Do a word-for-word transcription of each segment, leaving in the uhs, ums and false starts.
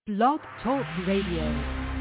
Blog Talk Radio.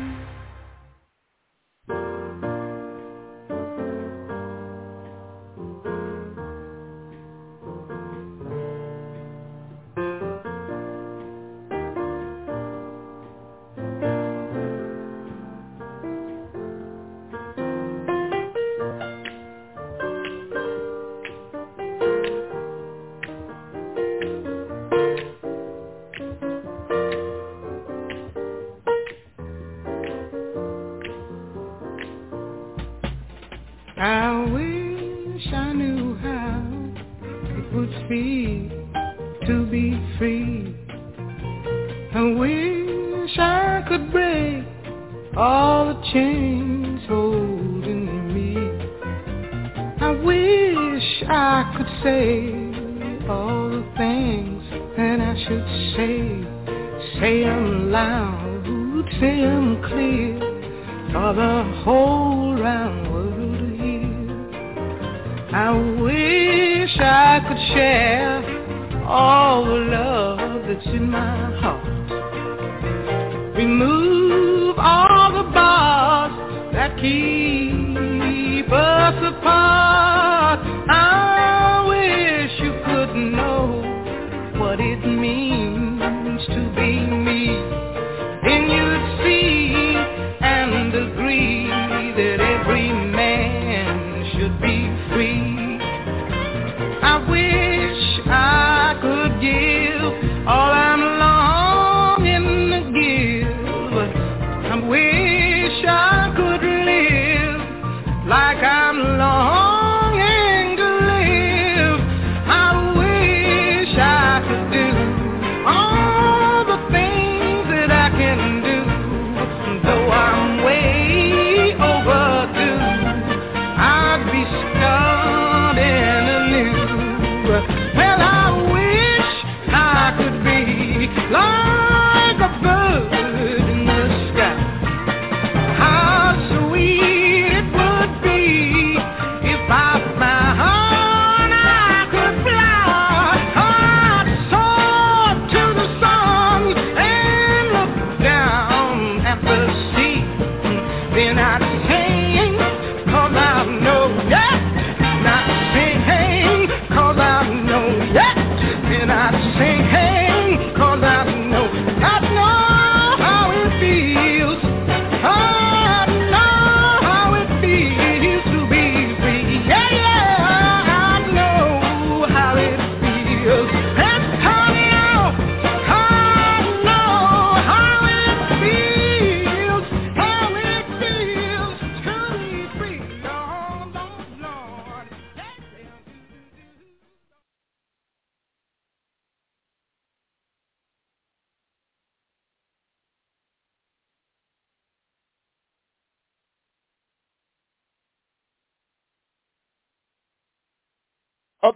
Oops,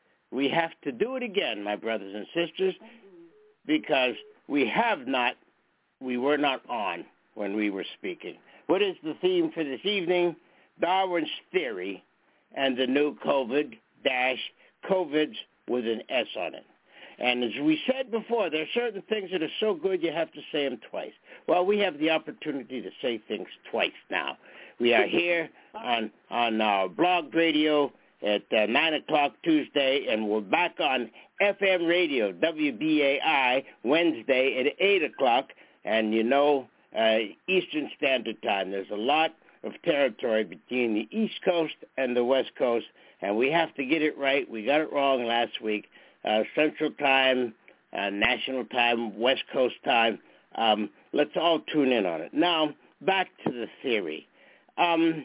we have to do it again, my brothers and sisters, because we have not, we were not on when we were speaking. What is the theme for this evening? Darwin's theory and the new COVID dash COVIDs with an S on it. And as we said before, there are certain things that are so good you have to say them twice. Well, we have the opportunity to say things twice now. We are here on, on our blog radio at uh, nine o'clock Tuesday, and we're back on F M radio, W B A I, Wednesday at eight o'clock, and you know, uh, Eastern Standard Time. There's a lot of territory between the East Coast and the West Coast, and we have to get it right. We got it wrong last week. Uh, Central Time, uh, National Time, West Coast Time. Um, let's all tune in on it. Now, back to the theory. Um,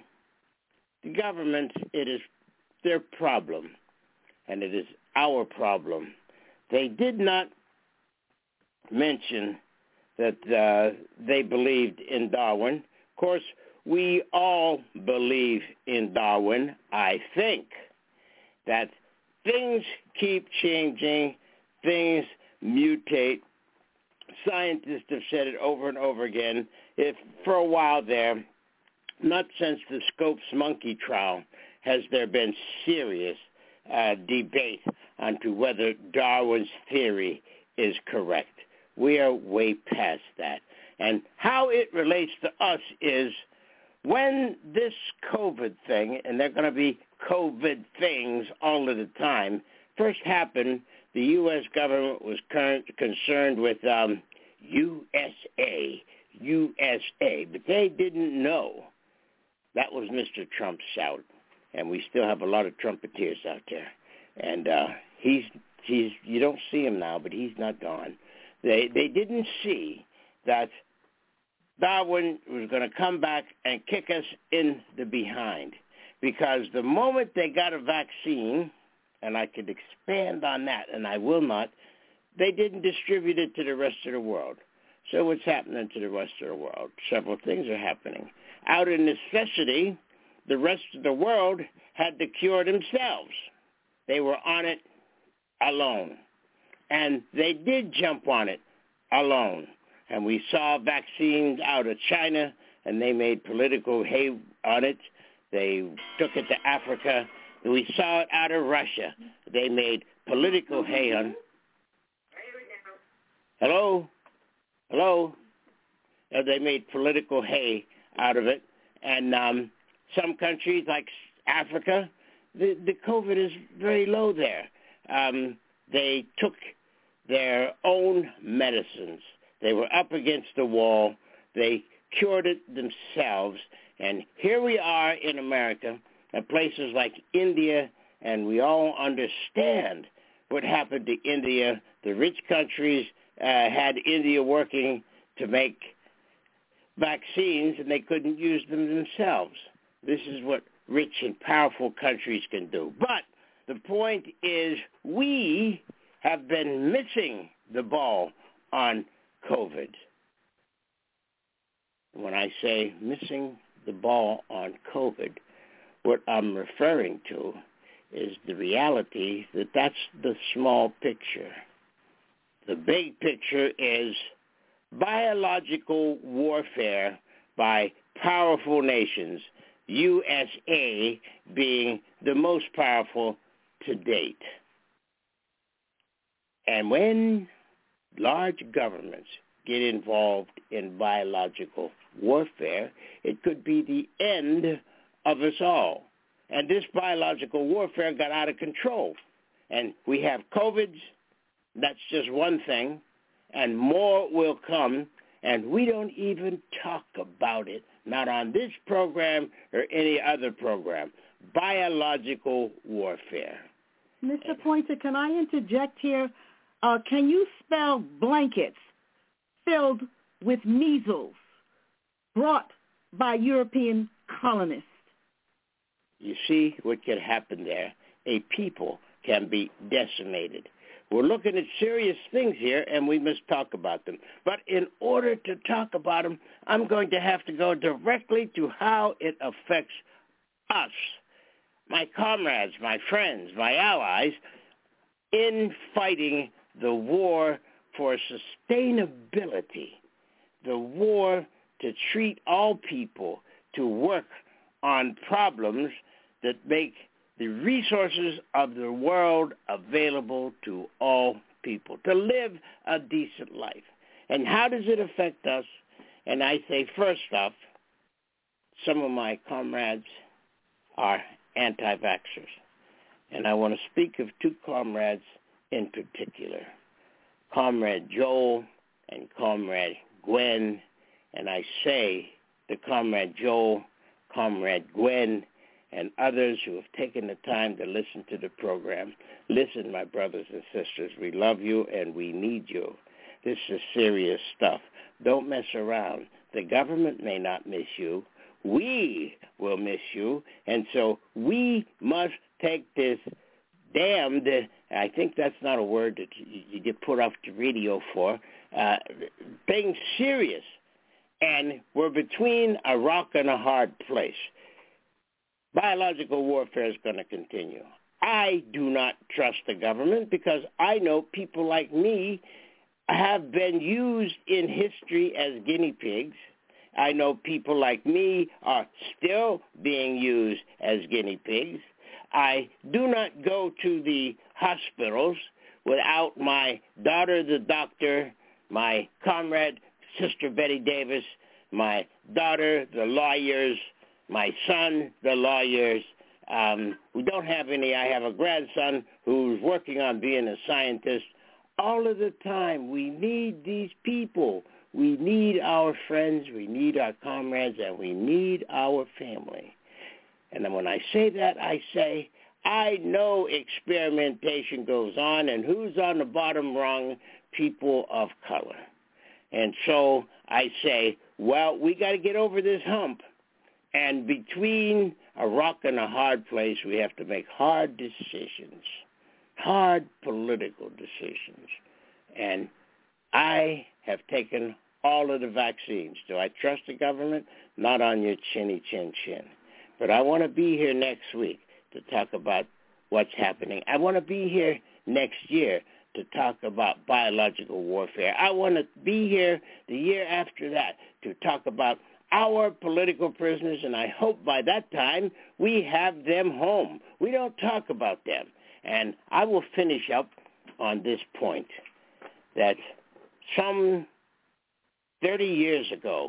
the government, it is their problem, and it is our problem. They did not mention that uh, they believed in Darwin. Of course, we all believe in Darwin. I think that things keep changing, things mutate. Scientists have said it over and over again. If for a while there, not since the Scopes monkey trial, has there been serious uh, debate onto whether Darwin's theory is correct. We are way past that. And how it relates to us is when this COVID thing, and they're going to be COVID things all of the time, first happened, the U S government was current, concerned with um, U S A, U S A, but they didn't know that was Mister Trump's shout, and we still have a lot of Trumpeteers out there. And uh, he's he's you don't see him now, but he's not gone. They they didn't see that Darwin was going to come back and kick us in the behind, because the moment they got a vaccine, and I could expand on that, and I will not, they didn't distribute it to the rest of the world. So what's happening to the rest of the world? Several things are happening. Out of necessity, the rest of the world had to cure themselves. They were on it alone. And they did jump on it alone. And we saw vaccines out of China, and they made political hay on it. They took it to Africa. We saw it out of Russia. They made political hay on. Hello? Hello? Uh, they made political hay out of it. And um, some countries like Africa, the, the COVID is very low there. Um, they took their own medicines. They were up against the wall. They cured it themselves. And here we are in America, in places like India, and we all understand what happened to India. The rich countries uh, had India working to make vaccines, and they couldn't use them themselves. This is what rich and powerful countries can do. But the point is, we have been missing the ball on COVID. When I say missing the ball on COVID, what I'm referring to is the reality that that's the small picture. The big picture is biological warfare by powerful nations, U S A being the most powerful to date. And when large governments get involved in biological warfare, it could be the end of us all. And this biological warfare got out of control. And we have COVIDs, that's just one thing, and more will come, and we don't even talk about it, not on this program or any other program. Biological warfare. Mister Pointer, can I interject here? Uh, can you spell blankets filled with measles brought by European colonists? You see what can happen there. A people can be decimated. We're looking at serious things here, and we must talk about them. But in order to talk about them, I'm going to have to go directly to how it affects us, my comrades, my friends, my allies, in fighting the war for sustainability, the war to treat all people, to work on problems that make the resources of the world available to all people, to live a decent life. And how does it affect us? And I say, first off, some of my comrades are anti-vaxxers. And I want to speak of two comrades in particular, Comrade Joel and Comrade Gwen. And I say to Comrade Joel, Comrade Gwen, and others who have taken the time to listen to the program, listen, my brothers and sisters, we love you and we need you. This is serious stuff. Don't mess around. The government may not miss you. We will miss you. And so we must take this damned, I think that's not a word that you get put off the radio for, uh, thing serious. And we're between a rock and a hard place. Biological warfare is going to continue. I do not trust the government because I know people like me have been used in history as guinea pigs. I know people like me are still being used as guinea pigs. I do not go to the hospitals without my daughter, the doctor, my comrade, Sister Betty Davis, my daughter, the lawyers, my son, the lawyers. Um, we don't have any. I have a grandson who's working on being a scientist. All of the time, we need these people. We need our friends, we need our comrades, and we need our family. And then when I say that, I say, I know experimentation goes on, and who's on the bottom rung? People of color. And so I say, well, we got to get over this hump. And between a rock and a hard place, we have to make hard decisions, hard political decisions. And I have taken all of the vaccines. Do I trust the government? Not on your chinny chin chin. But I want to be here next week to talk about what's happening. I want to be here next year to talk about biological warfare. I want to be here the year after that to talk about our political prisoners, and I hope by that time we have them home. We don't talk about them. And I will finish up on this point that some thirty years ago,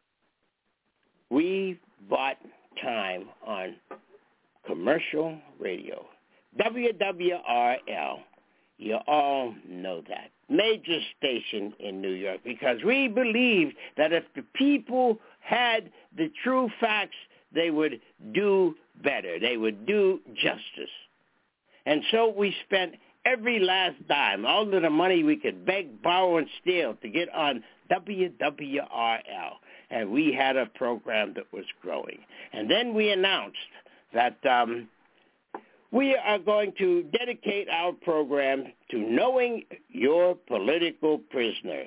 we bought time on commercial radio. W W R L, you all know that. Major station in New York, because we believed that if the people had the true facts, they would do better. They would do justice. And so we spent every last dime, all of the money we could beg, borrow, and steal to get on W W R L. And we had a program that was growing. And then we announced that um, we are going to dedicate our program to knowing your political prisoner.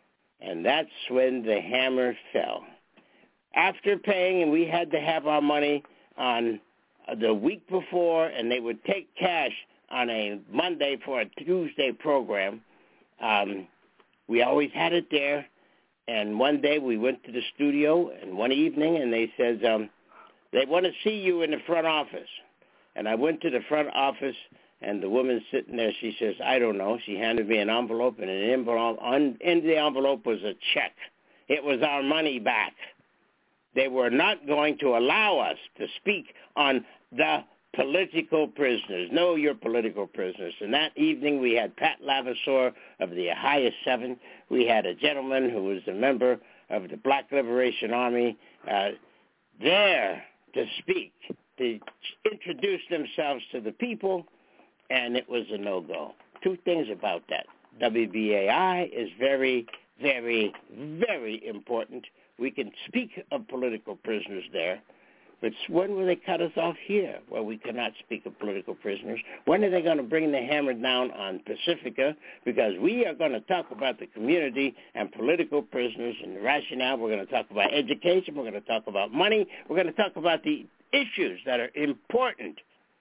And that's when the hammer fell. After paying, and we had to have our money on the week before, and they would take cash on a Monday for a Tuesday program. Um, we always had it there. And one day we went to the studio, and one evening, and they said, um, they want to see you in the front office. And I went to the front office, and the woman sitting there, she says, I don't know. She handed me an envelope, and an envelope, on, in the envelope was a check. It was our money back. They were not going to allow us to speak on the political prisoners. Know your political prisoners. And that evening we had Pat Lavaseur of the Ohio Seven. We had a gentleman who was a member of the Black Liberation Army uh, there to speak, to introduce themselves to the people, and it was a no-go. Two things about that. W B A I is very, very, very important. We can speak of political prisoners there, but when will they cut us off here where we cannot speak of political prisoners? When are they going to bring the hammer down on Pacifica? Because we are going to talk about the community and political prisoners and the rationale. We're going to talk about education. We're going to talk about money. We're going to talk about the issues that are important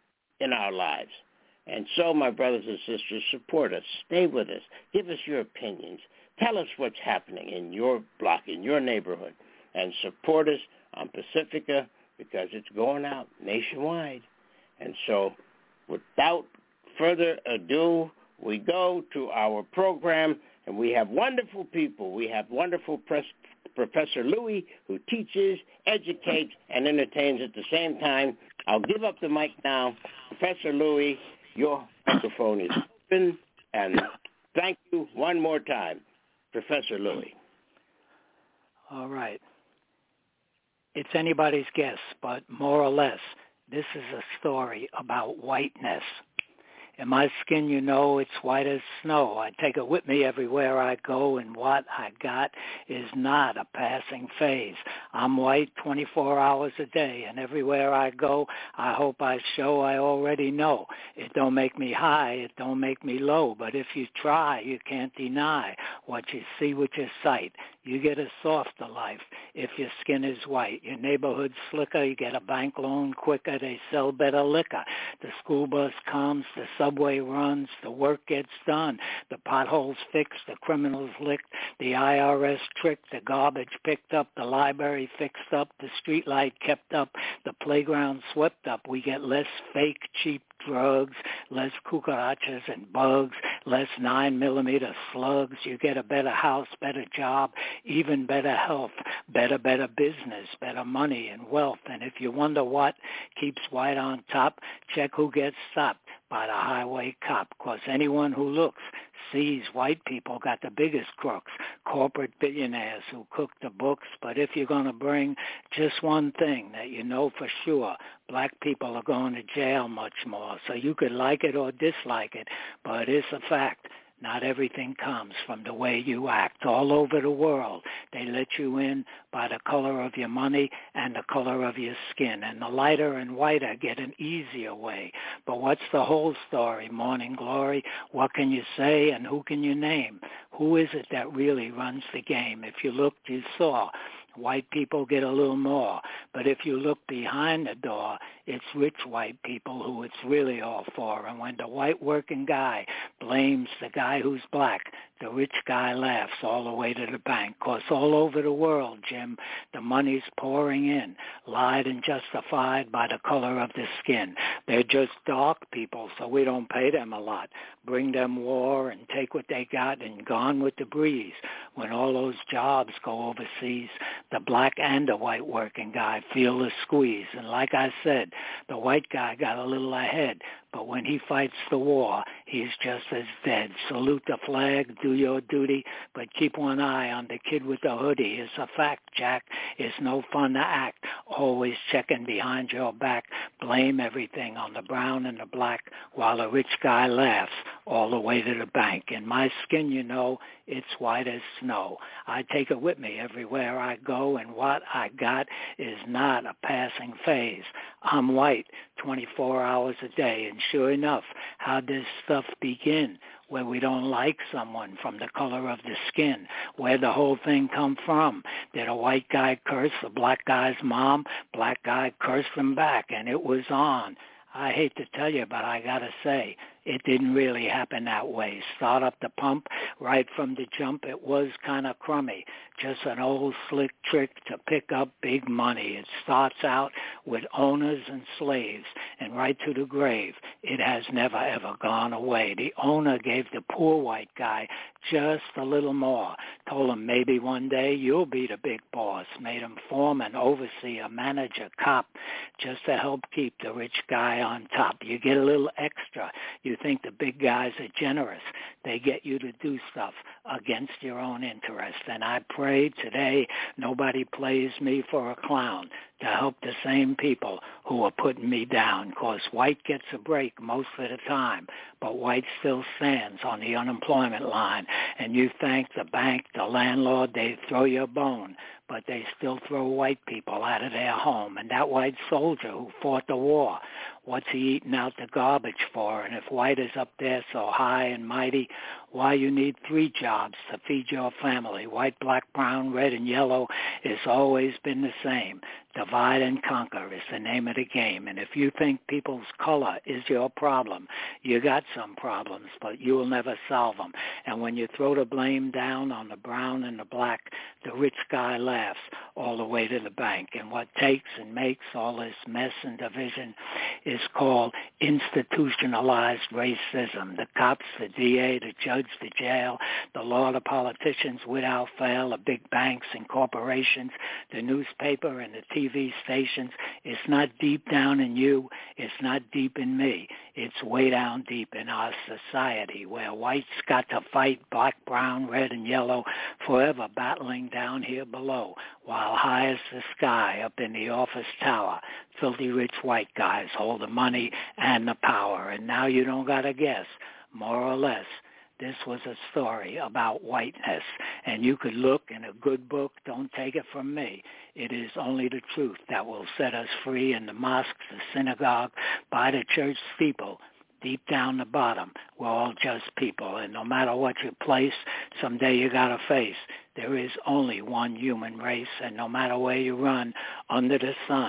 in our lives. And so, my brothers and sisters, support us. Stay with us. Give us your opinions. Tell us what's happening in your block, in your neighborhood, and support us on Pacifica because it's going out nationwide. And so without further ado, we go to our program, and we have wonderful people. We have wonderful pres- Professor Louis, who teaches, educates, and entertains at the same time. I'll give up the mic now. Professor Louis, your microphone is open, and thank you one more time. Professor Louis. All right. It's anybody's guess, but more or less, this is a story about whiteness. In my skin, you know, it's white as snow. I take it with me everywhere I go, and what I got is not a passing phase. I'm white twenty-four hours a day, and everywhere I go, I hope I show I already know. It don't make me high, it don't make me low, but if you try, you can't deny what you see with your sight. You get a softer life if your skin is white. Your neighborhood's slicker, you get a bank loan quicker, they sell better liquor. The school bus comes, the subway runs, the work gets done, the potholes fixed, the criminals licked, the I R S tricked, the garbage picked up, the library fixed up, the street light kept up, the playground swept up. We get less fake, cheap drugs, less cucarachas and bugs, less nine millimeter slugs. You get a better house, better job, even better health, better, better business, better money and wealth. And if you wonder what keeps white on top, check who gets stopped by the highway cop. Because anyone who looks sees white people got the biggest crooks, corporate billionaires who cook the books. But if you're going to bring just one thing that you know for sure, black people are going to jail much more. So you could like it or dislike it, but it's a fact. Not everything comes from the way you act. All over the world, they let you in by the color of your money and the color of your skin. And the lighter and whiter get an easier way. But what's the whole story, Morning Glory? What can you say and who can you name? Who is it that really runs the game? If you looked, you saw. White people get a little more. But if you look behind the door, it's rich white people who it's really all for. And when the white working guy blames the guy who's black, the rich guy laughs all the way to the bank. Because all over the world, Jim, the money's pouring in, lied and justified by the color of the skin. They're just dark people, so we don't pay them a lot. Bring them war and take what they got and gone with the breeze. When all those jobs go overseas, the black and the white working guy feel the squeeze. And like I said, the white guy got a little ahead, but when he fights the war, he's just as dead. Salute the flag, do your duty, but keep one eye on the kid with the hoodie. It's a fact, Jack. It's no fun to act, always checking behind your back. Blame everything on the brown and the black while the rich guy laughs all the way to the bank. In my skin, you know, it's white as snow. I take it with me everywhere I go, and what I got is not a passing phase. I'm white twenty-four hours a day, and sure enough, how does stuff begin? Where we don't like someone from the color of the skin. Where the whole thing come from? Did a white guy curse the black guy's mom? Black guy cursed him back, and it was on. I hate to tell you, but I got to say, it didn't really happen that way. Start up the pump, right from the jump, it was kind of crummy. Just an old slick trick to pick up big money. It starts out with owners and slaves, and right to the grave, it has never, ever gone away. The owner gave the poor white guy just a little more, told him maybe one day you'll be the big boss, made him foreman, overseer, manager, cop, just to help keep the rich guy on top. You get a little extra. You think the big guys are generous. They get you to do stuff against your own interest. And I pray today nobody plays me for a clown to help the same people who are putting me down, because white gets a break most of the time, but white still stands on the unemployment line. And you thank the bank, the landlord, they throw you a bone, but they still throw white people out of their home. And that white soldier who fought the war, what's he eating out the garbage for? And if white is up there so high and mighty, why you need three jobs to feed your family? White, black, brown, red, and yellow, it's always been the same. Divide and conquer is the name of the game. And if you think people's color is your problem, you got some problems, but you will never solve them. And when you throw the blame down on the brown and the black, the rich guy laughs all the way to the bank. And what takes and makes all this mess and division is called institutionalized racism. The cops, the D A, the judge, the jail, the law, the politicians without fail, the big banks and corporations, the newspaper and the T V stations. It's not deep down in you. It's not deep in me. It's way down deep in our society, where whites got to fight black, brown, red, and yellow, forever battling down here below, while high as the sky up in the office tower, filthy rich white guys hold the money and the power. And now you don't got to guess, more or less, this was a story about whiteness. And you could look in a good book. Don't take it from me. It is only the truth that will set us free. In the mosques, the synagogue, by the church steeple, deep down the bottom, we're all just people. And no matter what you place, someday you got to face, there is only one human race. And no matter where you run under the sun,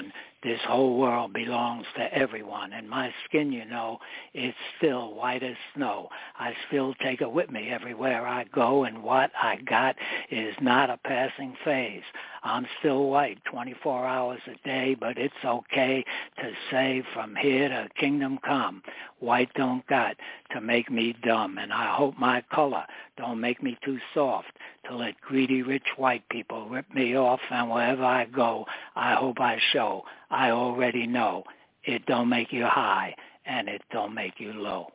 this whole world belongs to everyone. And my skin, you know, it's still white as snow. I still take it with me everywhere I go, and what I got is not a passing phase. I'm still white twenty-four hours a day, but it's okay to say from here to kingdom come, white don't got to make me dumb. And I hope my color don't make me too soft to let greedy rich white people rip me off. And wherever I go, I hope I show I already know it don't make you high and it don't make you low.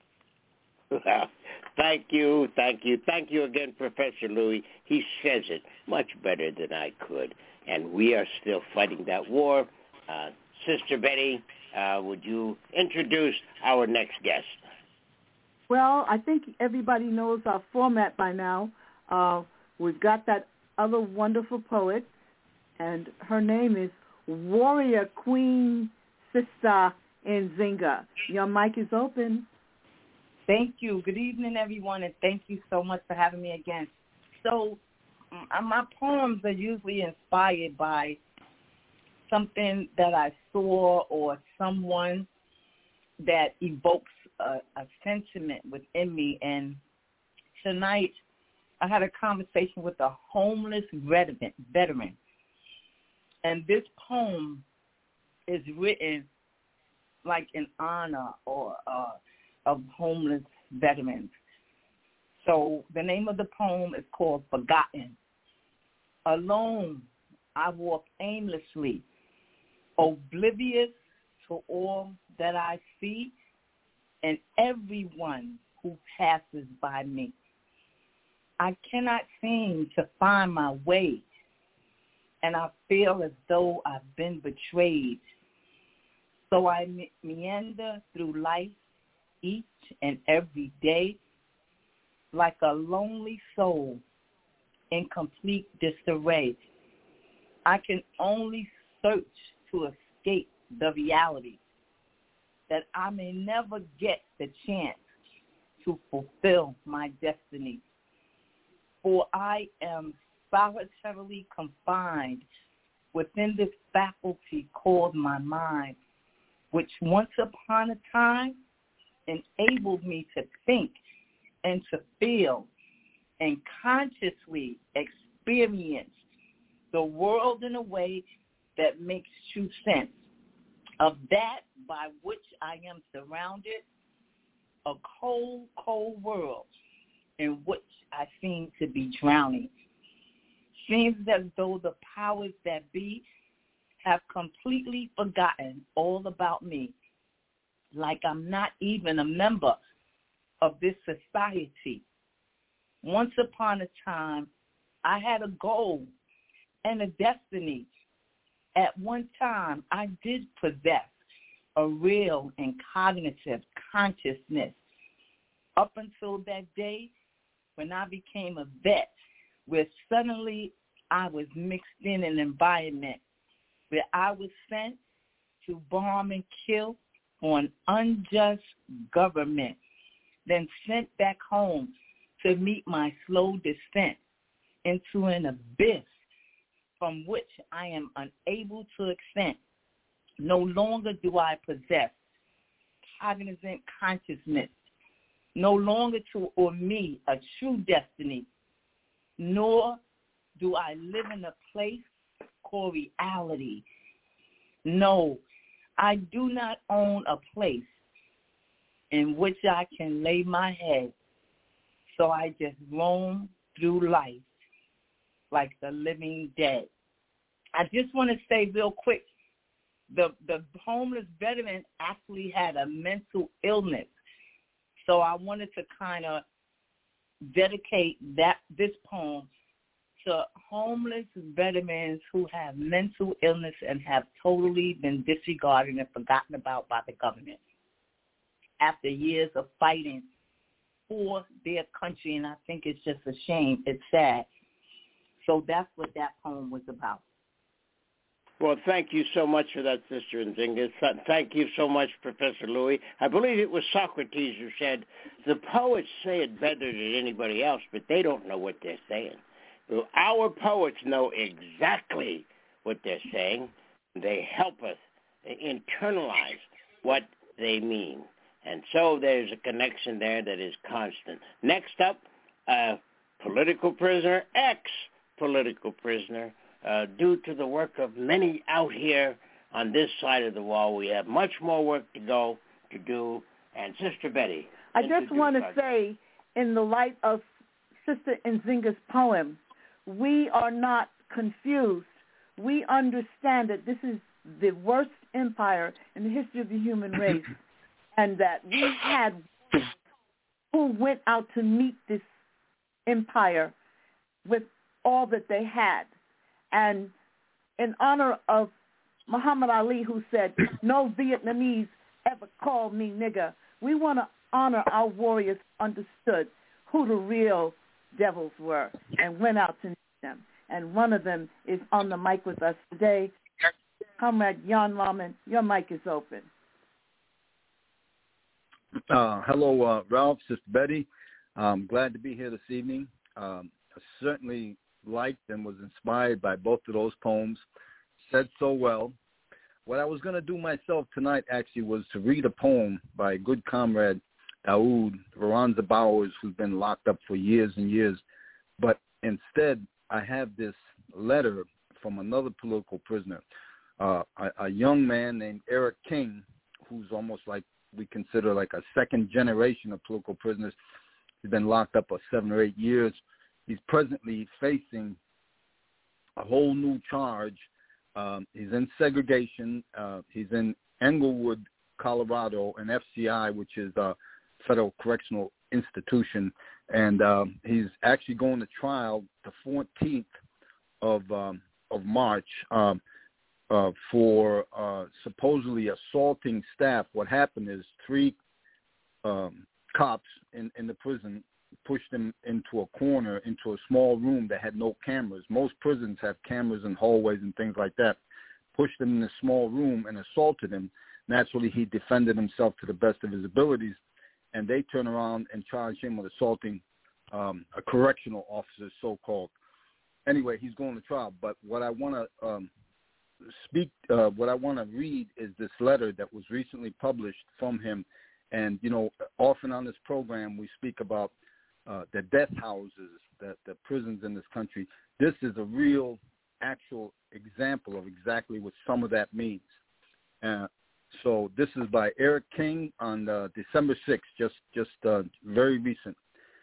Well, thank you, thank you, thank you again, Professor Louis. He says it much better than I could, and we are still fighting that war. Uh, Sister Betty, uh, would you introduce our next guest? Well, I think everybody knows our format by now. Uh, we've got that other wonderful poet, and her name is Warrior Queen Sister Nzinga. Your mic is open. Thank you. Good evening, everyone, and thank you so much for having me again. So uh, my poems are usually inspired by something that I saw or someone that evokes a, a sentiment within me. And tonight I had a conversation with a homeless veteran, veteran. And this poem is written like in honor or uh, of homeless veterans. So the name of the poem is called Forgotten. Alone, I walk aimlessly, oblivious to all that I see and everyone who passes by me. I cannot seem to find my way, and I feel as though I've been betrayed. So I me- meander through life each and every day like a lonely soul in complete disarray. I can only search to escape the reality that I may never get the chance to fulfill my destiny. For I am solitarily confined within this faculty called my mind, which once upon a time enabled me to think and to feel and consciously experience the world in a way that makes true sense of that by which I am surrounded, a cold, cold world in which I seem to be drowning. Seems as though the powers that be have completely forgotten all about me, like I'm not even a member of this society. Once upon a time, I had a goal and a destiny. At one time, I did possess a real and cognitive consciousness. Up until that day when I became a vet, where suddenly I was mixed in an environment where I was sent to bomb and kill for an unjust government, then sent back home to meet my slow descent into an abyss from which I am unable to ascend. No longer do I possess cognizant consciousness, no longer to or me a true destiny, nor do I live in a place called reality. No, I do not own a place in which I can lay my head, so I just roam through life like the living dead. I just want to say real quick, the, the homeless veteran actually had a mental illness, so I wanted to kind of dedicate that this poem to homeless veterans who have mental illness and have totally been disregarded and forgotten about by the government after years of fighting for their country, and I think it's just a shame. It's sad. So that's what that poem was about. Well, thank you so much for that, Sister Nzinga. Thank you so much, Professor Louis. I believe it was Socrates who said, the poets say it better than anybody else, but they don't know what they're saying. Our poets know exactly what they're saying. They help us internalize what they mean. And so there's a connection there that is constant. Next up, uh, political prisoner, ex-political prisoner, uh, due to the work of many out here on this side of the wall. We have much more work to go to do. And Sister Betty. I just want to say, in the light of Sister Nzinga's poem, we are not confused. We understand that this is the worst empire in the history of the human race, and that we had who went out to meet this empire with all that they had. And in honor of Muhammad Ali, who said, "No Vietnamese ever called me nigger," we want to honor our warriors who understood who the real devils were and went out to meet them. And one of them is on the mic with us today. Comrade Jan Lawman, your mic is open. Uh, hello, uh, Ralph, Sister Betty. I'm glad to be here this evening. Um, I certainly liked and was inspired by both of those poems. Said so well. What I was going to do myself tonight actually was to read a poem by a good comrade, Daoud Veranza Bowers, who's been locked up for years and years. But instead, I have this letter from another political prisoner, uh, a, a young man named Eric King, who's almost like we consider like a second generation of political prisoners. He's been locked up for seven or eight years. He's presently facing a whole new charge. Um, he's in segregation. Uh, he's in Englewood, Colorado, an F C I, which is a federal correctional institution. And um, he's actually going to trial the fourteenth of um, of March um, uh, for uh, supposedly assaulting staff. What happened is three um, cops in, in the prison pushed him into a corner, into a small room that had no cameras. Most prisons have cameras in hallways and things like that. Pushed him in a small room and assaulted him. Naturally, he defended himself to the best of his abilities, and they turned around and charged him with assaulting um, a correctional officer, so-called. Anyway, he's going to trial. But what I want to um, speak, uh, what I want to read is this letter that was recently published from him. And, you know, often on this program we speak about Uh, the death houses, the, the prisons in this country. This is a real, actual example of exactly what some of that means. Uh, so this is by Eric King on uh, December sixth, just just uh, very recent.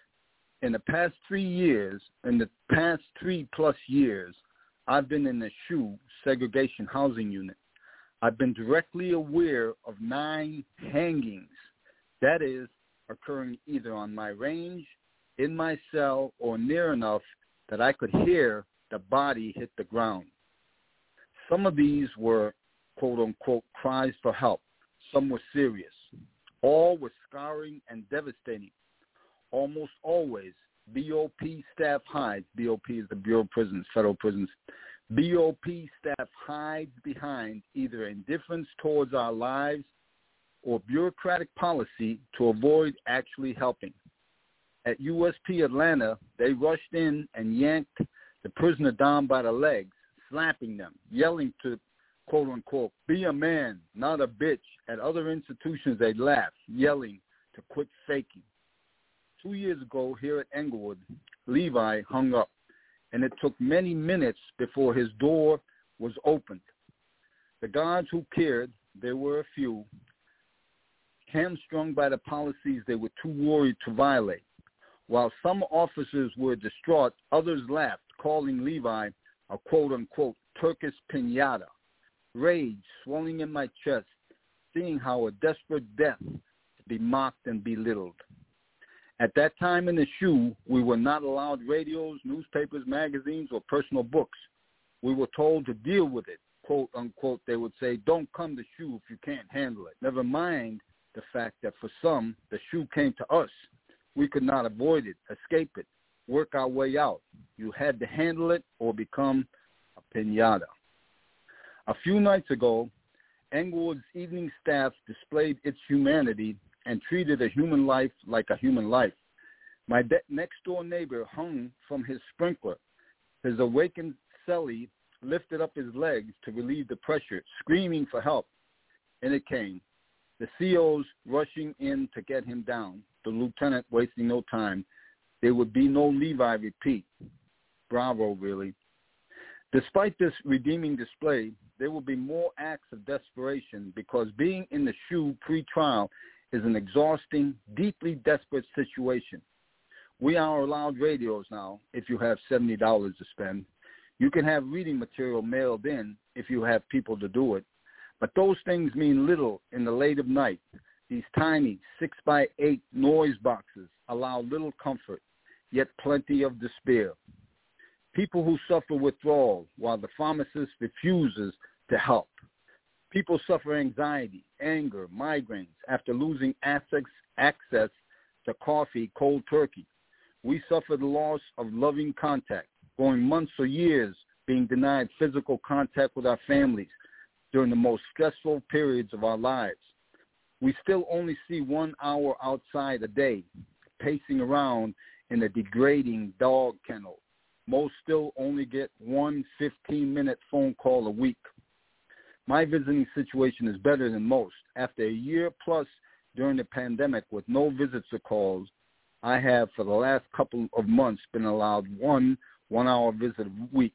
In the past three years, in the past three plus years, I've been in the S H U segregation housing unit. I've been directly aware of nine hangings, that is, occurring either on my range, in my cell, or near enough that I could hear the body hit the ground. Some of these were, quote-unquote, cries for help. Some were serious. All were scarring and devastating. Almost always, B O P staff hides. B O P is the Bureau of Prisons, federal prisons. B O P staff hides behind either indifference towards our lives or bureaucratic policy to avoid actually helping. At U S P Atlanta, they rushed in and yanked the prisoner down by the legs, slapping them, yelling to, quote-unquote, be a man, not a bitch. At other institutions, they laugh, yelling to quit faking. Two years ago, here at Englewood, Levi hung up, and it took many minutes before his door was opened. The guards who cared, there were a few, hamstrung by the policies they were too worried to violate. While some officers were distraught, others laughed, calling Levi a quote-unquote Turkish piñata. Rage swelling in my chest, seeing how a desperate death to be mocked and belittled. At that time in the S H U, we were not allowed radios, newspapers, magazines, or personal books. We were told to deal with it, quote-unquote. They would say, don't come to S H U if you can't handle it. Never mind the fact that for some, the S H U came to us. We could not avoid it, escape it, work our way out. You had to handle it or become a piñata. A few nights ago, Englewood's evening staff displayed its humanity and treated a human life like a human life. My de- next-door neighbor hung from his sprinkler. His awakened cellie lifted up his legs to relieve the pressure, screaming for help. And it came. The C Os rushing in to get him down, the lieutenant wasting no time. There would be no Levi repeat. Bravo, really. Despite this redeeming display, there will be more acts of desperation because being in the SHU pre-trial is an exhausting, deeply desperate situation. We are allowed radios now if you have seventy dollars to spend. You can have reading material mailed in if you have people to do it. But those things mean little in the late of night. These tiny six by eight noise boxes allow little comfort, yet plenty of despair. People who suffer withdrawal while the pharmacist refuses to help. People suffer anxiety, anger, migraines after losing access, access to coffee cold turkey. We suffer the loss of loving contact, going months or years being denied physical contact with our families during the most stressful periods of our lives. We still only see one hour outside a day, pacing around in a degrading dog kennel. Most still only get one fifteen-minute phone call a week. My visiting situation is better than most. After a year plus during the pandemic with no visits or calls, I have for the last couple of months been allowed one one-hour visit a week.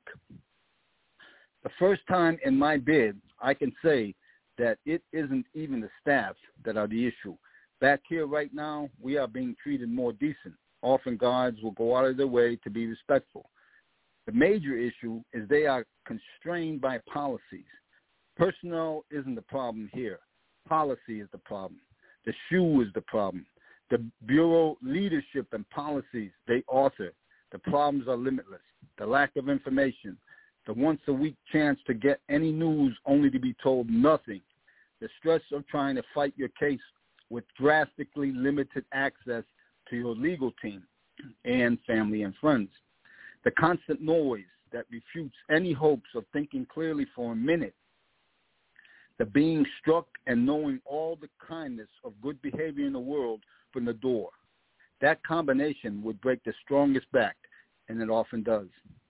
The first time in my bid, I can say that it isn't even the staff that are the issue. Back here right now, we are being treated more decent. Often guards will go out of their way to be respectful. The major issue is they are constrained by policies. Personnel isn't the problem here. Policy is the problem. The SHU is the problem. The Bureau leadership and policies they author. The problems are limitless. The lack of information. The once-a-week chance to get any news only to be told nothing. The stress of trying to fight your case with drastically limited access to your legal team and family and friends. The constant noise that refutes any hopes of thinking clearly for a minute. The being struck and knowing all the kindness of good behavior in the world from the door. That combination would break the strongest back, and it often does.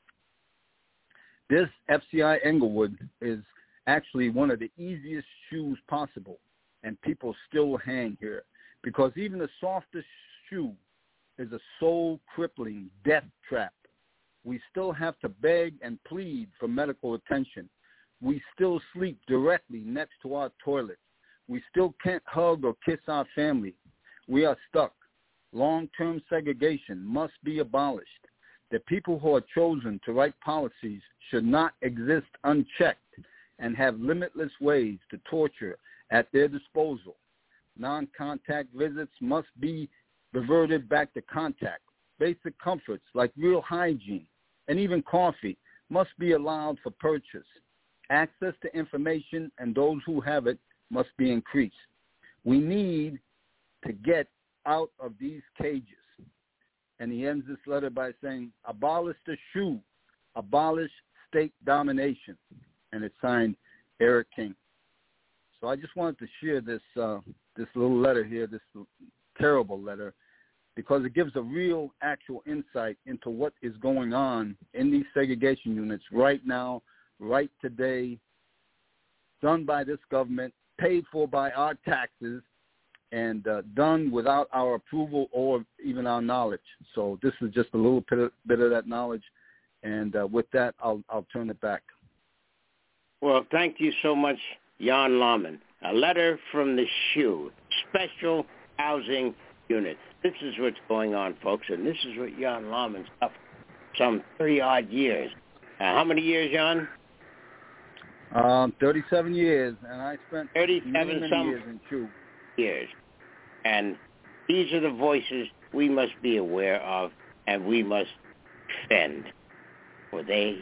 This F C I Englewood is actually one of the easiest shoes possible, and people still hang here because even the softest shoe is a soul-crippling death trap. We still have to beg and plead for medical attention. We still sleep directly next to our toilet. We still can't hug or kiss our family. We are stuck. Long-term segregation must be abolished. The people who are chosen to write policies should not exist unchecked and have limitless ways to torture at their disposal. Non-contact visits must be reverted back to contact. Basic comforts like real hygiene and even coffee must be allowed for purchase. Access to information and those who have it must be increased. We need to get out of these cages. And he ends this letter by saying, abolish the SHU, abolish state domination. And it's signed Eric King. So I just wanted to share this uh, this little letter here, this terrible letter, because it gives a real actual insight into what is going on in these segregation units right now, right today, done by this government, paid for by our taxes, and uh, done without our approval or even our knowledge. So this is just a little bit of, bit of that knowledge. And uh, with that, I'll, I'll turn it back. Well, thank you so much, Jan Lahman. A letter from the SHU, Special Housing Unit. This is what's going on, folks, and this is what Jan Lahman suffered some thirty-odd years. Uh, how many years, Jan? Um, thirty-seven years, and I spent thirty-seven many, many some years in SHU. Years. And these are the voices we must be aware of, and we must defend. For they...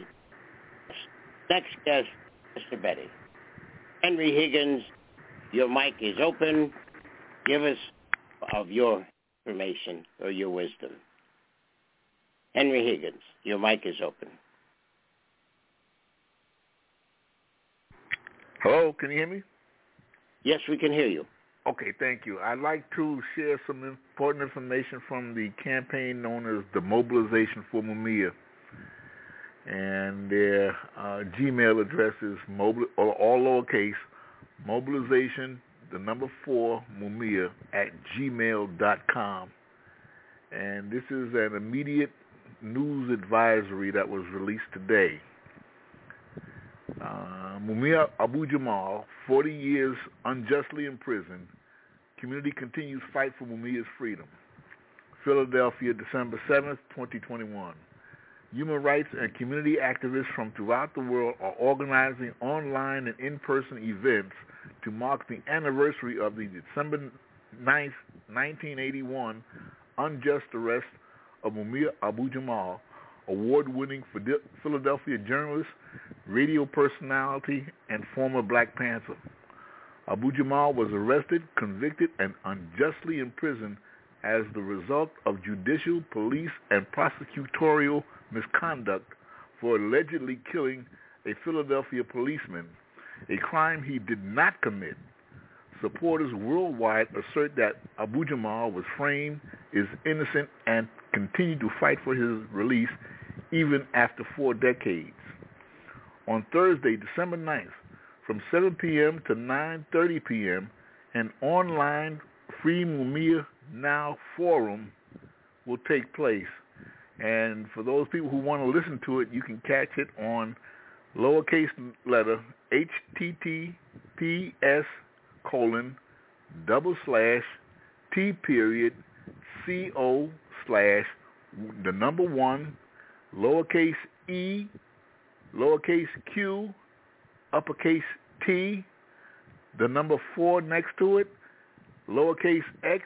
Next guest, Mister Betty. Henry Higgins, your mic is open. Give us of your information or your wisdom. Henry Higgins, your mic is open. Hello, can you hear me? Yes, we can hear you. Okay, thank you. I'd like to share some important information from the campaign known as the Mobilization for Mumia. and their uh, Gmail address is mobile, all, all lowercase, mobilization, the number four, Mumia, at gmail dot com. And this is an immediate news advisory that was released today. Uh, Mumia Abu Jamal, forty years unjustly imprisoned. Community continues fight for Mumia's freedom. Philadelphia, December seventh, twenty twenty-one. Human rights and community activists from throughout the world are organizing online and in-person events to mark the anniversary of the December ninth, nineteen eighty-one unjust arrest of Mumia Abu Jamal, award-winning Philadelphia journalist, radio personality, and former Black Panther. Abu Jamal was arrested, convicted, and unjustly imprisoned as the result of judicial, police, and prosecutorial misconduct for allegedly killing a Philadelphia policeman, a crime he did not commit. Supporters worldwide assert that Abu Jamal was framed, is innocent, and continue to fight for his release even after four decades. On Thursday, December ninth, from seven p.m. to nine thirty p.m., an online Free Mumia Now forum will take place. And for those people who want to listen to it, you can catch it on lowercase letter H T T P S colon double slash T period C O slash the number one lowercase e lowercase q uppercase T, the number four next to it, lowercase x,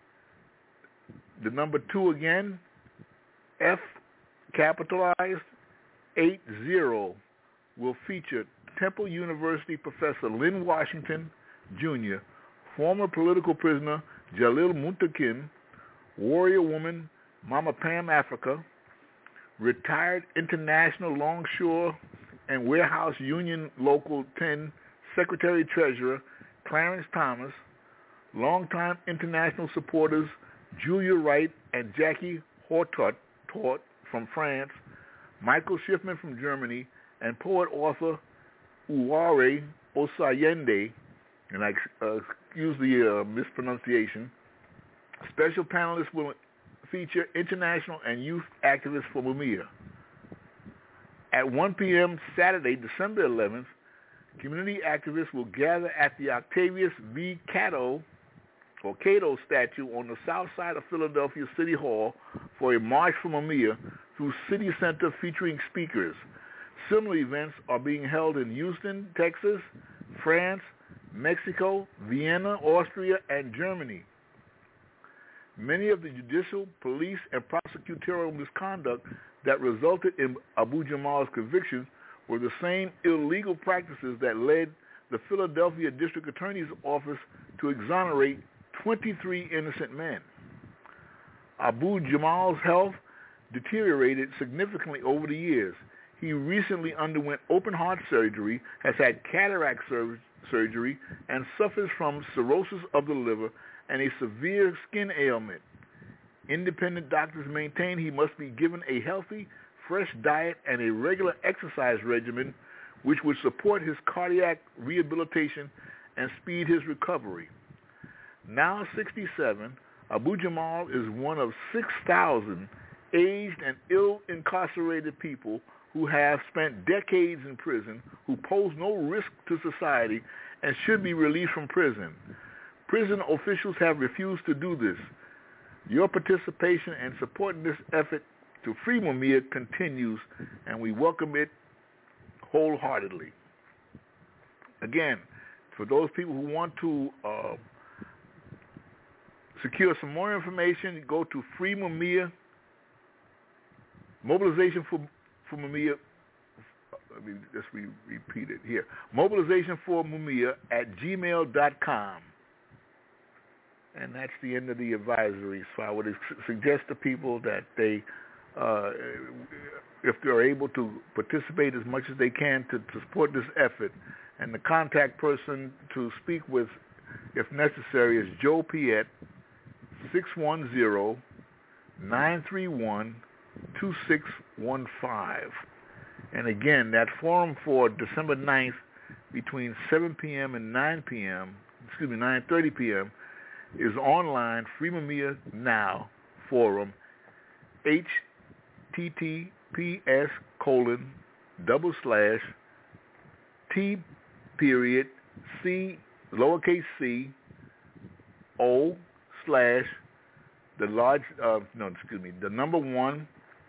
the number two again, F capitalized, eight zero, will feature Temple University Professor Lynn Washington, Junior, former political prisoner Jalil Muntakim, warrior woman Mama Pam Africa, retired International Longshore and Warehouse Union Local ten Secretary-Treasurer Clarence Thomas, longtime international supporters Julia Wright and Jackie Hortot from France, Michael Schiffman from Germany, and poet-author Uware Osayende, and I uh, excuse the uh, mispronunciation. Special panelists will feature international and youth activists for Mumia. At one p.m. Saturday, December eleventh, community activists will gather at the Octavius V. Cato or Cato statue on the south side of Philadelphia City Hall for a march for Mumia through City Center featuring speakers. Similar events are being held in Houston, Texas, France, Mexico, Vienna, Austria, and Germany. Many of the judicial, police, and prosecutorial misconduct that resulted in Abu Jamal's conviction were the same illegal practices that led the Philadelphia District Attorney's Office to exonerate twenty-three innocent men. Abu Jamal's health deteriorated significantly over the years. He recently underwent open-heart surgery, has had cataract sur- surgery, and suffers from cirrhosis of the liver and a severe skin ailment. Independent doctors maintain he must be given a healthy, fresh diet and a regular exercise regimen which would support his cardiac rehabilitation and speed his recovery. Now sixty-seven, Abu Jamal is one of six thousand aged and ill-incarcerated people who have spent decades in prison, who pose no risk to society, and should be released from prison. Prison officials have refused to do this. Your participation and support in this effort to free Mumia continues, and we welcome it wholeheartedly. Again, for those people who want to uh, secure some more information, go to Free Mumia, Mobilization for, for Mumia, let me just re- repeat it here, Mobilization for Mumia at gmail dot com. And that's the end of the advisory. So I would suggest to people that they, uh, if they're able to participate as much as they can to, to support this effort, and the contact person to speak with, if necessary, is Joe Piet, six one zero, nine three one, two six one five. And again, that forum for December ninth between seven p.m. and nine p.m., excuse me, nine thirty p.m., is online, Free Mumia Now forum, H T T P S colon double slash T period C lowercase c O slash the large uh, no excuse me the number one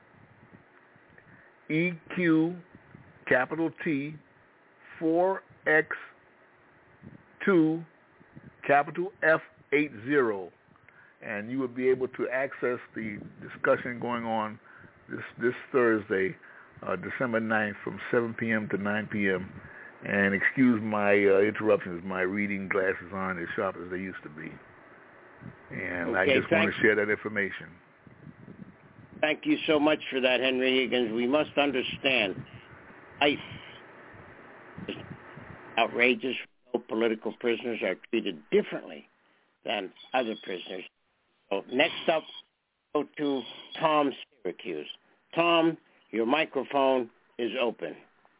E Q capital T four X two capital F eight zero, and you will be able to access the discussion going on this this Thursday, uh, December ninth, from seven p.m. to nine p.m. And excuse my uh, interruptions, my reading glasses aren't as sharp as they used to be. And okay, I just want to share that information. Thank you so much for that, Henry Higgins. We must understand ICE is outrageous. No political prisoners are treated differently than other prisoners. So next up, go to Tom Syracuse. Tom, your microphone is open.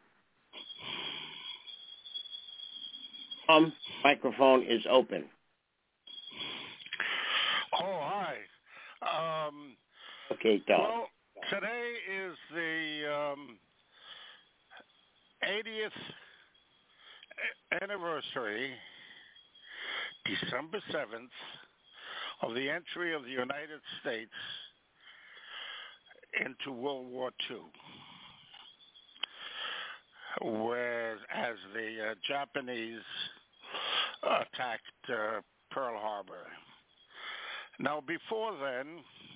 Tom, microphone is open. Oh, hi. Um, okay, Tom. Well, today is the um, eightieth anniversary, December seventh, of the entry of the United States into World War Two, where as the uh, Japanese attacked uh, Pearl Harbor. Now, before then,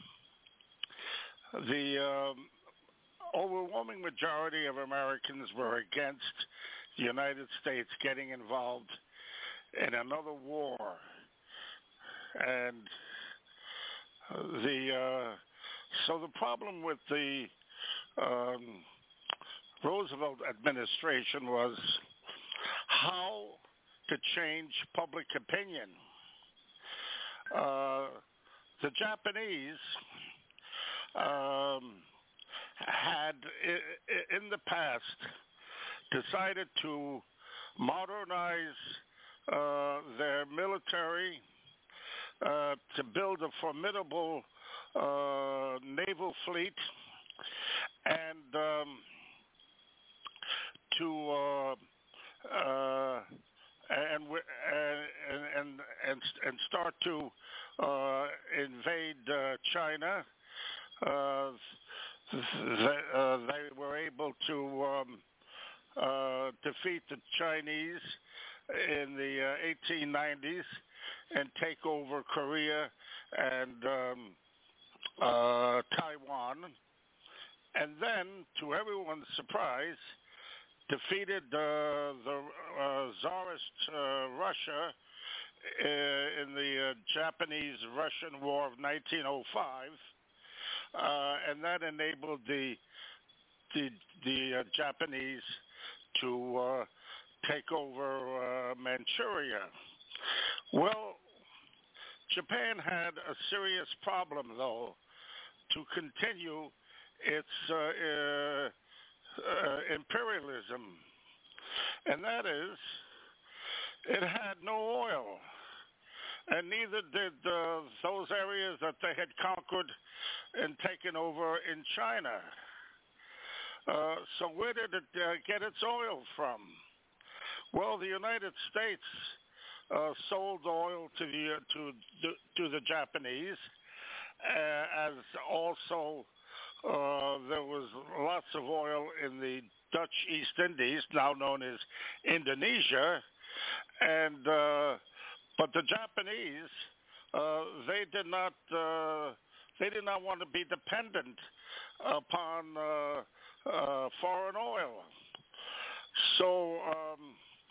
the um, overwhelming majority of Americans were against the United States getting involved in another war. And the uh, so the problem with the um, Roosevelt administration was how to change public opinion. Uh, the Japanese um, had, in the past, decided to modernize uh, their military, uh, to build a formidable uh, naval fleet, and um, to uh, uh, and, and and and and start to uh, invade uh, China. Uh, they, uh, they were able to um, uh, defeat the Chinese in the uh, eighteen nineties and take over Korea and um, uh, Taiwan, and then, to everyone's surprise, defeated uh, the uh, Tsarist uh, Russia uh, in the uh, Japanese-Russian War of nineteen oh five, uh, and that enabled the the, the uh, Japanese to uh, take over uh, Manchuria. Well, Japan had a serious problem, though, to continue its uh, uh, Uh, imperialism, and that is, it had no oil, and neither did uh, those areas that they had conquered and taken over in China. Uh, so where did it uh, get its oil from? Well, the United States uh, sold oil to the uh, to the, to the Japanese, uh, as also Uh, there was lots of oil in the Dutch East Indies, now known as Indonesia, and uh, but the Japanese, uh, they did not uh, they did not want to be dependent upon uh, uh, foreign oil. So um,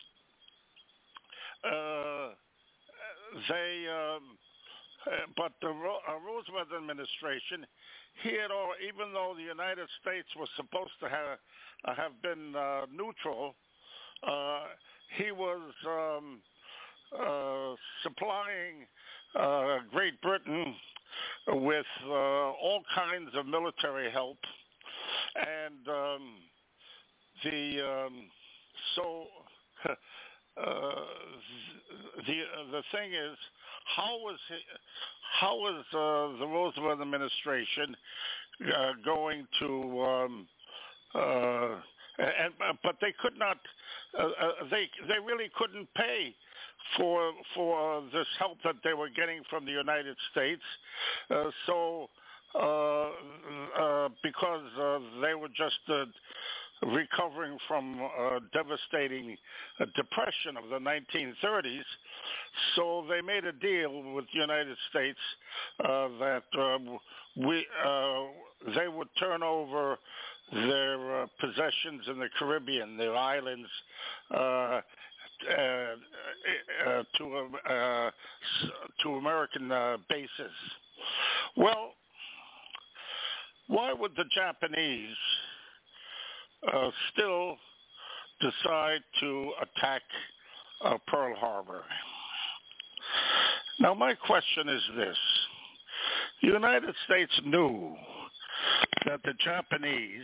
uh, they, um, but the Ro- uh, Roosevelt administration, he had all, even though the United States was supposed to have uh, have been uh, neutral, uh, he was um, uh, supplying uh, Great Britain with uh, all kinds of military help, and um, the um, so uh, the the thing is, how was he, how was uh, the Roosevelt administration uh, going to um, uh, and but they could not uh, uh, they they really couldn't pay for for this help that they were getting from the United States, uh, so uh, uh, because uh, they were just uh, recovering from a devastating uh, depression of the nineteen thirties, so they made a deal with the United States uh, that uh, we uh, they would turn over their uh, possessions in the Caribbean, their islands, uh, uh, uh, to uh, to American uh, bases. Well, why would the Japanese uh, still decide to attack uh, Pearl Harbor? Now, my question is this. The United States knew that the Japanese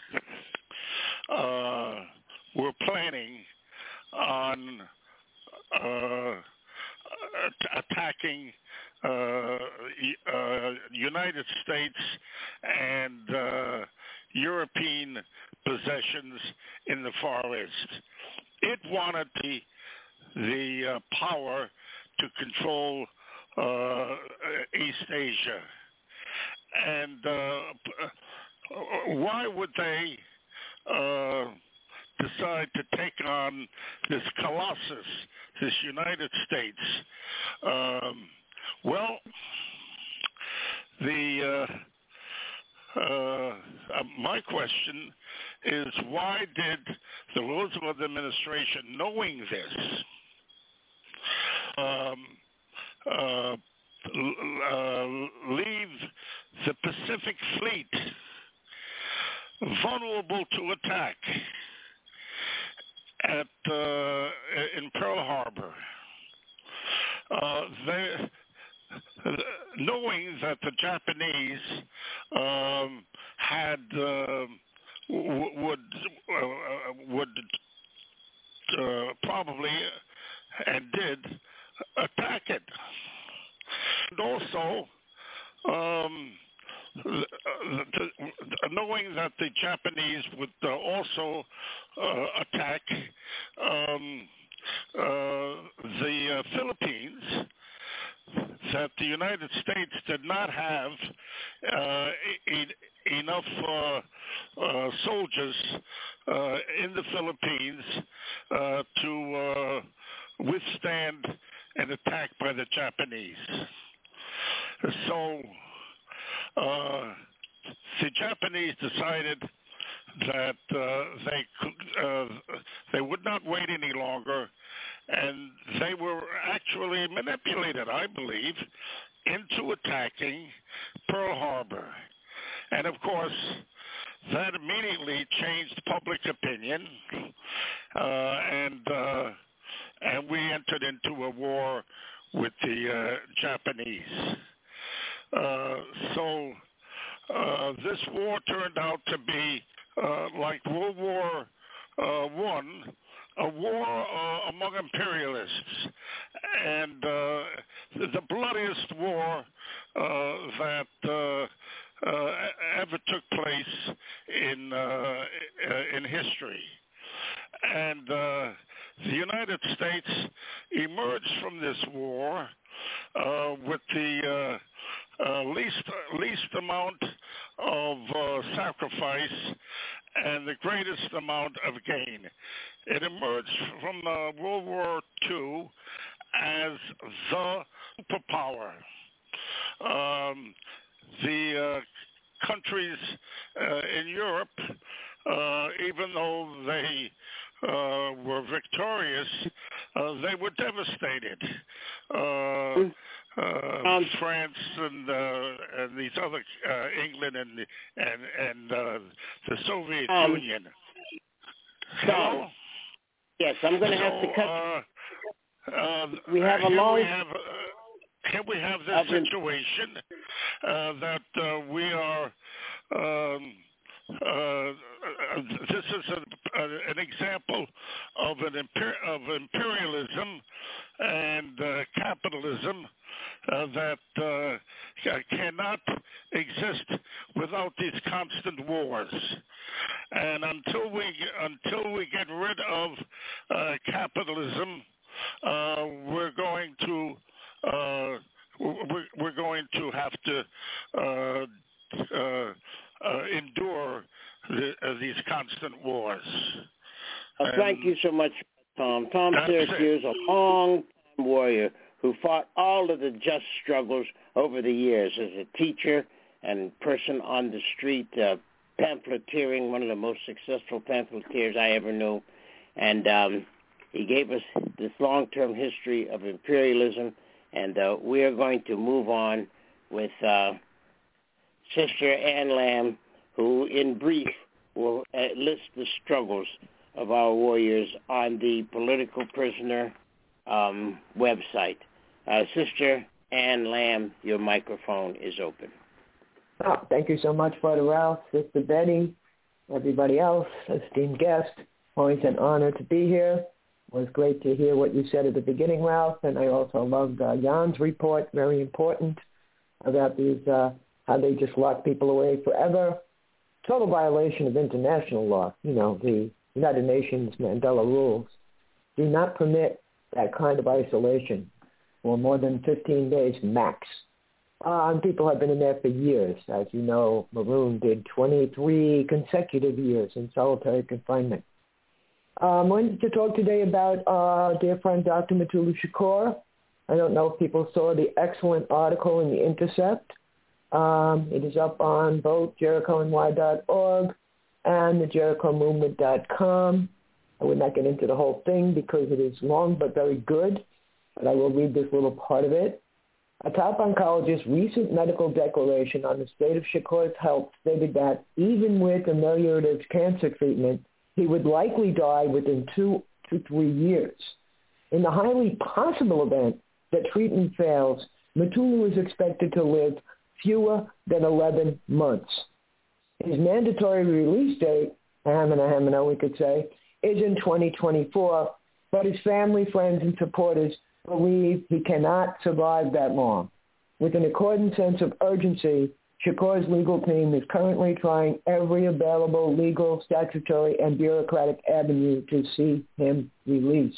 uh, were planning on uh, attacking uh, uh, United States and uh, European possessions in the Far East. It wanted the, the uh, power to control uh, East Asia. And uh, why would they uh, decide to take on this colossus, this United States? Um, well, the uh, uh, uh, my question is, why did the Roosevelt administration, knowing this, um, uh, uh, leave the Pacific Fleet vulnerable to attack at uh, in Pearl Harbor? Uh, they, knowing that the Japanese um, had uh, w- would uh, would uh, probably and did attack it, and also um, the, the, knowing that the Japanese would uh, also uh, attack um, uh, the uh, Philippines, that the United States did not have uh, e- enough uh, uh, soldiers uh, in the Philippines uh, to uh, withstand an attack by the Japanese. So uh, the Japanese decided that uh, they could, uh, they would not wait any longer, and they were actually manipulated, I believe, into attacking Pearl Harbor. And of course, that immediately changed public opinion, uh, and uh, and we entered into a war with the uh, Japanese. Uh, so uh, this war turned out to be uh, like World War uh, One, a war uh, among imperialists, and uh, the bloodiest war uh, that uh, uh, ever took place in uh, in history. And uh, the United States emerged from this war uh, with the uh, uh, least least amount of uh, sacrifice and the greatest amount of gain. It emerged from uh, World War Two as the superpower. Um, the uh, countries uh, in Europe, uh, even though they uh, were victorious, uh, they were devastated. Uh, uh, um, France and, uh, and these other, uh, England and and and uh, the Soviet um, Union. So, yes, I'm going to so, have to cut. Uh, uh, we have a here long. We have, uh, here we have this situation uh, that uh, we are um, uh, this is a, a, an example of an imper- of imperialism and uh, capitalism uh, that uh, cannot exist without these constant wars. And until we until we get rid of uh, capitalism, uh, we're going to uh, we're, we're going to have to uh, uh, uh, endure the, uh, these constant wars. Uh, thank you so much, Tom. Tom Syracuse, a long warrior who fought all of the just struggles over the years as a teacher and person on the street, uh, pamphleteering, one of the most successful pamphleteers I ever knew. And um, he gave us this long-term history of imperialism, and uh, we are going to move on with uh, Sister Ann Lamb, who in brief will uh, list the struggles of our warriors on the Political Prisoner um, website. Uh, Sister Ann Lamb, your microphone is open. Oh, thank you so much, Brother Ralph, Sister Betty, everybody else, esteemed guest. Always an honor to be here. It was great to hear what you said at the beginning, Ralph, and I also loved uh, Jan's report, very important, about these, uh, how they just lock people away forever. Total violation of international law. You know, the United Nations Mandela rules do not permit that kind of isolation for more than fifteen days max. Uh, and people have been in there for years. As you know, Maroon did twenty-three consecutive years in solitary confinement. Um, I wanted to talk today about our dear friend Doctor Mutulu Shakur. I don't know if people saw the excellent article in The Intercept. Um, it is up on both Jericho N Y dot org and the Jericho Movement dot com. I would not get into the whole thing because it is long but very good, but I will read this little part of it. A top oncologist's recent medical declaration on the state of Shakur's health stated that even with ameliorative cancer treatment, he would likely die within two to three years. In the highly possible event that treatment fails, Mutulu is expected to live fewer than eleven months. His mandatory release date, hamina hamina we could say, is in twenty twenty-four, but his family, friends, and supporters believe he cannot survive that long. With an accordant sense of urgency, Shakur's legal team is currently trying every available legal, statutory, and bureaucratic avenue to see him released.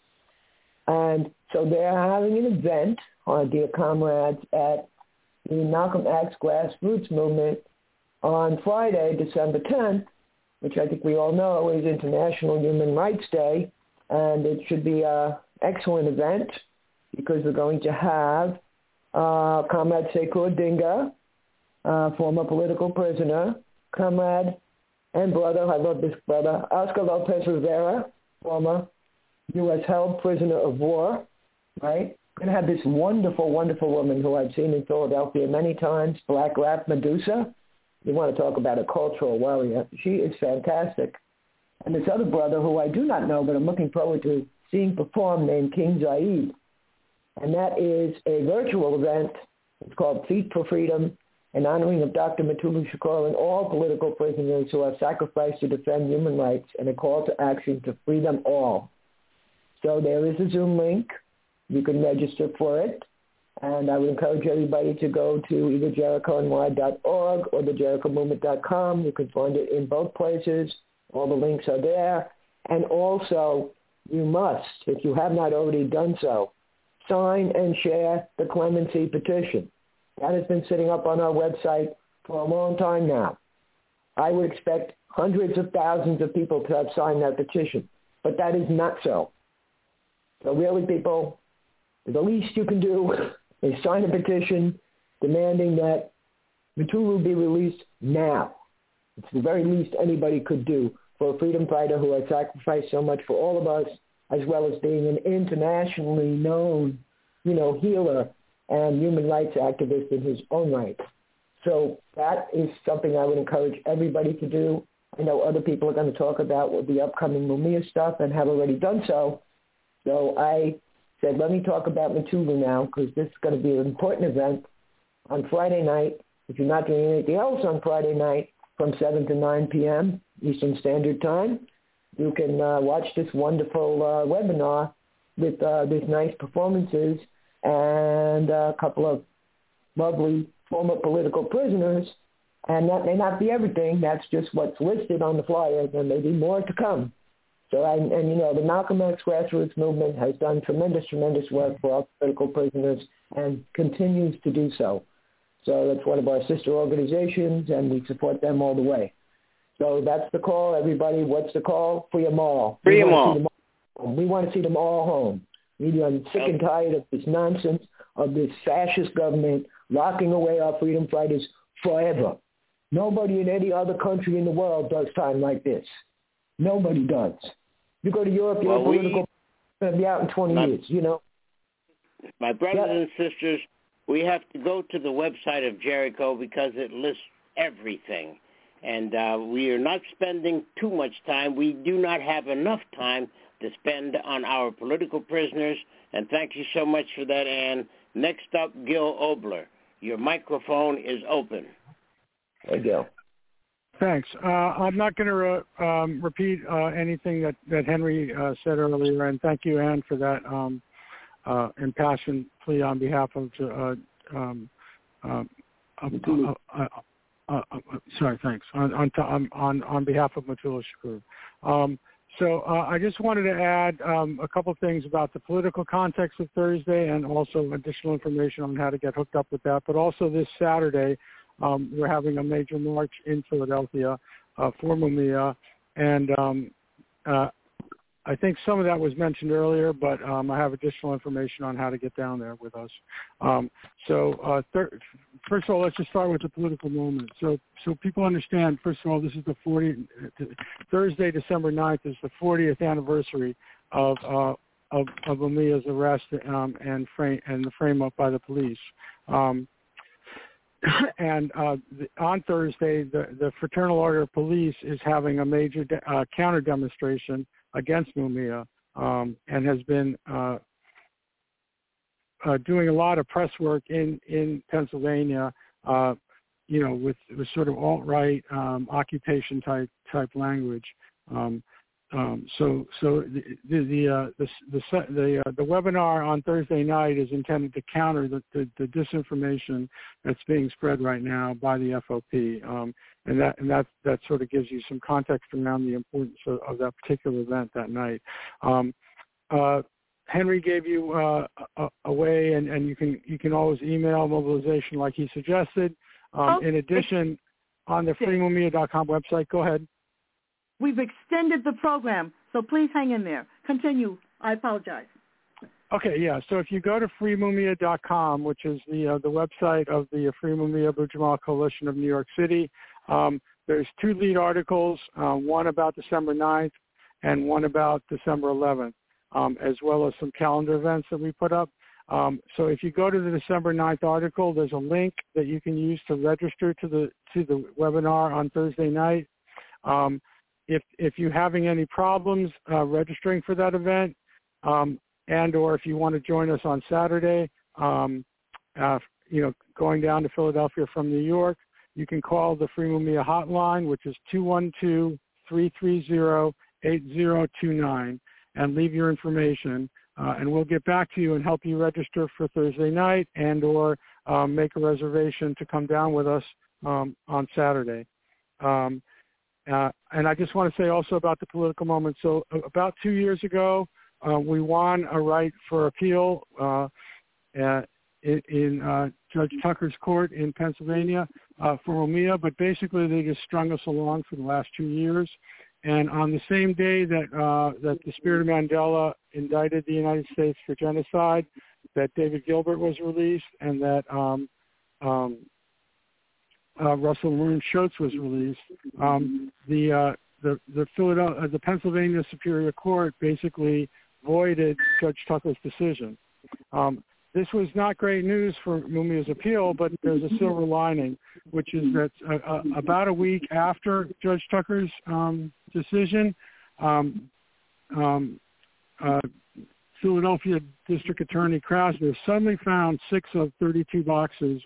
And so they're having an event, our dear comrades, at the Malcolm X Grassroots Movement on Friday, December tenth, which I think we all know is International Human Rights Day, and it should be an excellent event because we're going to have uh, Comrade Sekou Odinga, uh, former political prisoner, comrade and brother, I love this brother, Oscar Lopez Rivera, former U S held prisoner of war, right? We're going to have this wonderful, wonderful woman who I've seen in Philadelphia many times, Black Rap Medusa. You want to talk about a cultural warrior. She is fantastic. And this other brother who I do not know, but I'm looking forward to seeing perform, named King Zaid. And that is a virtual event. It's called Feet for Freedom, in honoring of Doctor Mutulu Shakur and all political prisoners who have sacrificed to defend human rights, and a call to action to free them all. So there is a Zoom link. You can register for it. And I would encourage everybody to go to either Jericho N Y dot org or the Jericho Movement dot com. You can find it in both places. All the links are there. And also, you must, if you have not already done so, sign and share the clemency petition. That has been sitting up on our website for a long time now. I would expect hundreds of thousands of people to have signed that petition, but that is not so. So really, people, the least you can do is sign a petition demanding that Mutulu be released now. It's the very least anybody could do for a freedom fighter who has sacrificed so much for all of us, as well as being an internationally known, you know, healer and human rights activist in his own right. So that is something I would encourage everybody to do. I know other people are going to talk about with the upcoming Mumia stuff and have already done so. So I said, let me talk about Mutulu now, because this is going to be an important event on Friday night. If you're not doing anything else on Friday night, from seven to nine p.m. Eastern Standard Time. You can uh, watch this wonderful uh, webinar with uh, these nice performances and a couple of lovely former political prisoners. And that may not be everything. That's just what's listed on the flyer. There may be more to come. So, and, and you know, the Malcolm X grassroots movement has done tremendous, tremendous work for our political prisoners and continues to do so. So that's one of our sister organizations, and we support them all the way. So that's the call, everybody. What's the call? Free them all. Free them all. We want to see them all home. We are sick and tired of this nonsense, of this fascist government locking away our freedom fighters forever. Nobody in any other country in the world does time like this. Nobody does. You go to Europe, you're well, political, we, going to be out in twenty my, years, you know. My brothers yep. and sisters, we have to go to the website of Jericho because it lists everything. And uh, we are not spending too much time. We do not have enough time to spend on our political prisoners. And thank you so much for that, Ann. Next up, Gil Obler. Your microphone is open. There you go. Thanks. Uh, I'm not going to uh, um, repeat uh, anything that, that Henry uh, said earlier, and thank you, Ann, for that um, uh, impassioned plea on behalf of, uh, um, uh, of uh, uh, uh, uh, sorry, thanks, on on on, on behalf of Mutulu Shakur. Um, so uh, I just wanted to add um, a couple of things about the political context of Thursday and also additional information on how to get hooked up with that, but also this Saturday, Um, we're having a major march in Philadelphia uh, for Mumia, and um, uh, I think some of that was mentioned earlier, but um, I have additional information on how to get down there with us. Um, so uh, thir- first of all, let's just start with the political moment. So so people understand, first of all, this is the fortieth, Thursday, December ninth is the fortieth anniversary of uh, of, of Mumia's arrest um, and, frame, and the frame-up by the police. Um, And uh, the, on Thursday, the, the Fraternal Order of Police is having a major de- uh, counter demonstration against Mumia, um, and has been uh, uh, doing a lot of press work in, in Pennsylvania, uh, you know, with, with sort of alt-right um, occupation type type language. Um, Um, so, so the the the uh, the the, the, uh, the webinar on Thursday night is intended to counter the, the, the disinformation that's being spread right now by the F O P, um, and that and that that sort of gives you some context around the importance of, of that particular event that night. Um, uh, Henry gave you uh, a, a way, and, and you can you can always email mobilization like he suggested. Um, oh, in addition, on the free mumia dot com website, go ahead. We've extended the program, so please hang in there. Continue. I apologize. Okay, yeah. So if you go to free mumia dot com, which is the uh, the website of the Free Mumia Abu Jamal Coalition of New York City, um, there's two lead articles, uh, one about December ninth and one about December eleventh, um, as well as some calendar events that we put up. Um, so if you go to the December ninth article, there's a link that you can use to register to the to the webinar on Thursday night. Um, If, if you're having any problems uh, registering for that event, um, and or if you want to join us on Saturday, um, uh, you know, going down to Philadelphia from New York, you can call the Free Mumia hotline, which is two one two, three three zero, eight zero two nine, and leave your information, uh, and we'll get back to you and help you register for Thursday night and or um, make a reservation to come down with us um, on Saturday. Um, Uh, and I just want to say also about the political moment. So uh, about two years ago, uh, we won a right for appeal uh, uh, in, in uh, Judge Tucker's court in Pennsylvania uh, for Mumia, but basically they just strung us along for the last two years. And on the same day that uh, that the Spirit of Mandela indicted the United States for genocide, that David Gilbert was released, and that um, um, Uh, Russell Maroon Schultz was released. Um, the, uh, the the Philadelphia, uh, the Pennsylvania Superior Court basically voided Judge Tucker's decision. Um, this was not great news for Mumia's appeal, but there's a silver lining, which is that uh, uh, about a week after Judge Tucker's um, decision, um, um, uh, Philadelphia District Attorney Krasner suddenly found six of thirty-two boxes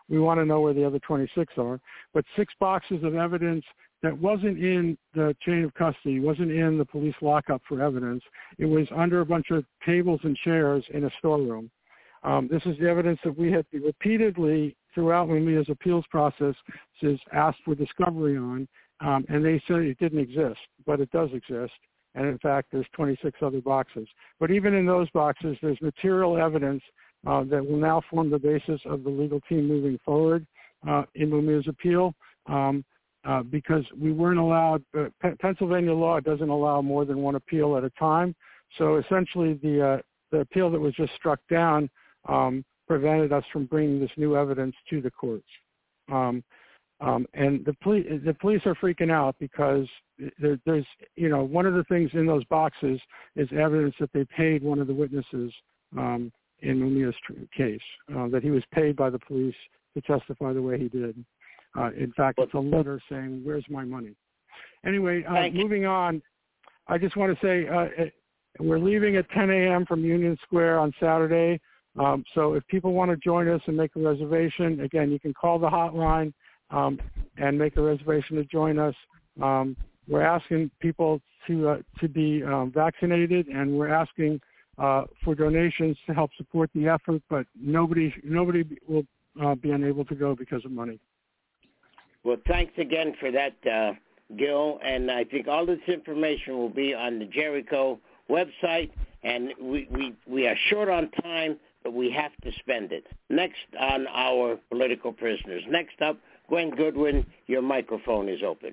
we want to know where the other twenty-six are. But six boxes of evidence that wasn't in the chain of custody, wasn't in the police lockup for evidence. It was under a bunch of tables and chairs in a storeroom. Um, this is the evidence that we had repeatedly throughout Mumia's appeals process is asked for discovery on, um, and they said it didn't exist, but it does exist. And in fact, there's twenty-six other boxes. But even in those boxes, there's material evidence uh, that will now form the basis of the legal team moving forward uh, in Mumia's appeal, um, uh, because we weren't allowed. Uh, P- Pennsylvania law doesn't allow more than one appeal at a time. So essentially, the uh, the appeal that was just struck down um, prevented us from bringing this new evidence to the courts. Um, Um, and the police, the police are freaking out because there, there's, you know, one of the things in those boxes is evidence that they paid one of the witnesses um, in Mumia's case, uh, that he was paid by the police to testify the way he did. Uh, in fact, it's a letter saying, "Where's my money?" Anyway, uh, moving on, I just want to say uh, we're leaving at ten a.m. from Union Square on Saturday. Um, so if people want to join us and make a reservation, again, you can call the hotline. Um, and make a reservation to join us. Um, we're asking people to uh, to be um, vaccinated, and we're asking uh, for donations to help support the effort. But nobody nobody will uh, be unable to go because of money. Well, thanks again for that, uh, Gil. And I think all this information will be on the Jericho website. And we, we, we are short on time, but we have to spend it. Next on our political prisoners. Next up, Gwen Goodwin, your microphone is open.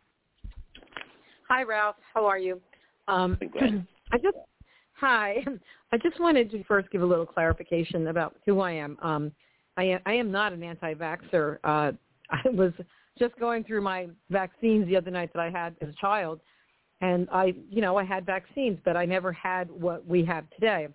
Hi, Ralph. How are you? Um, I just hi. I just wanted to first give a little clarification about who I am. Um, I am I am not an anti-vaxxer. Uh, I was just going through my vaccines the other night that I had as a child, and I, you know, I had vaccines, but I never had what we have today.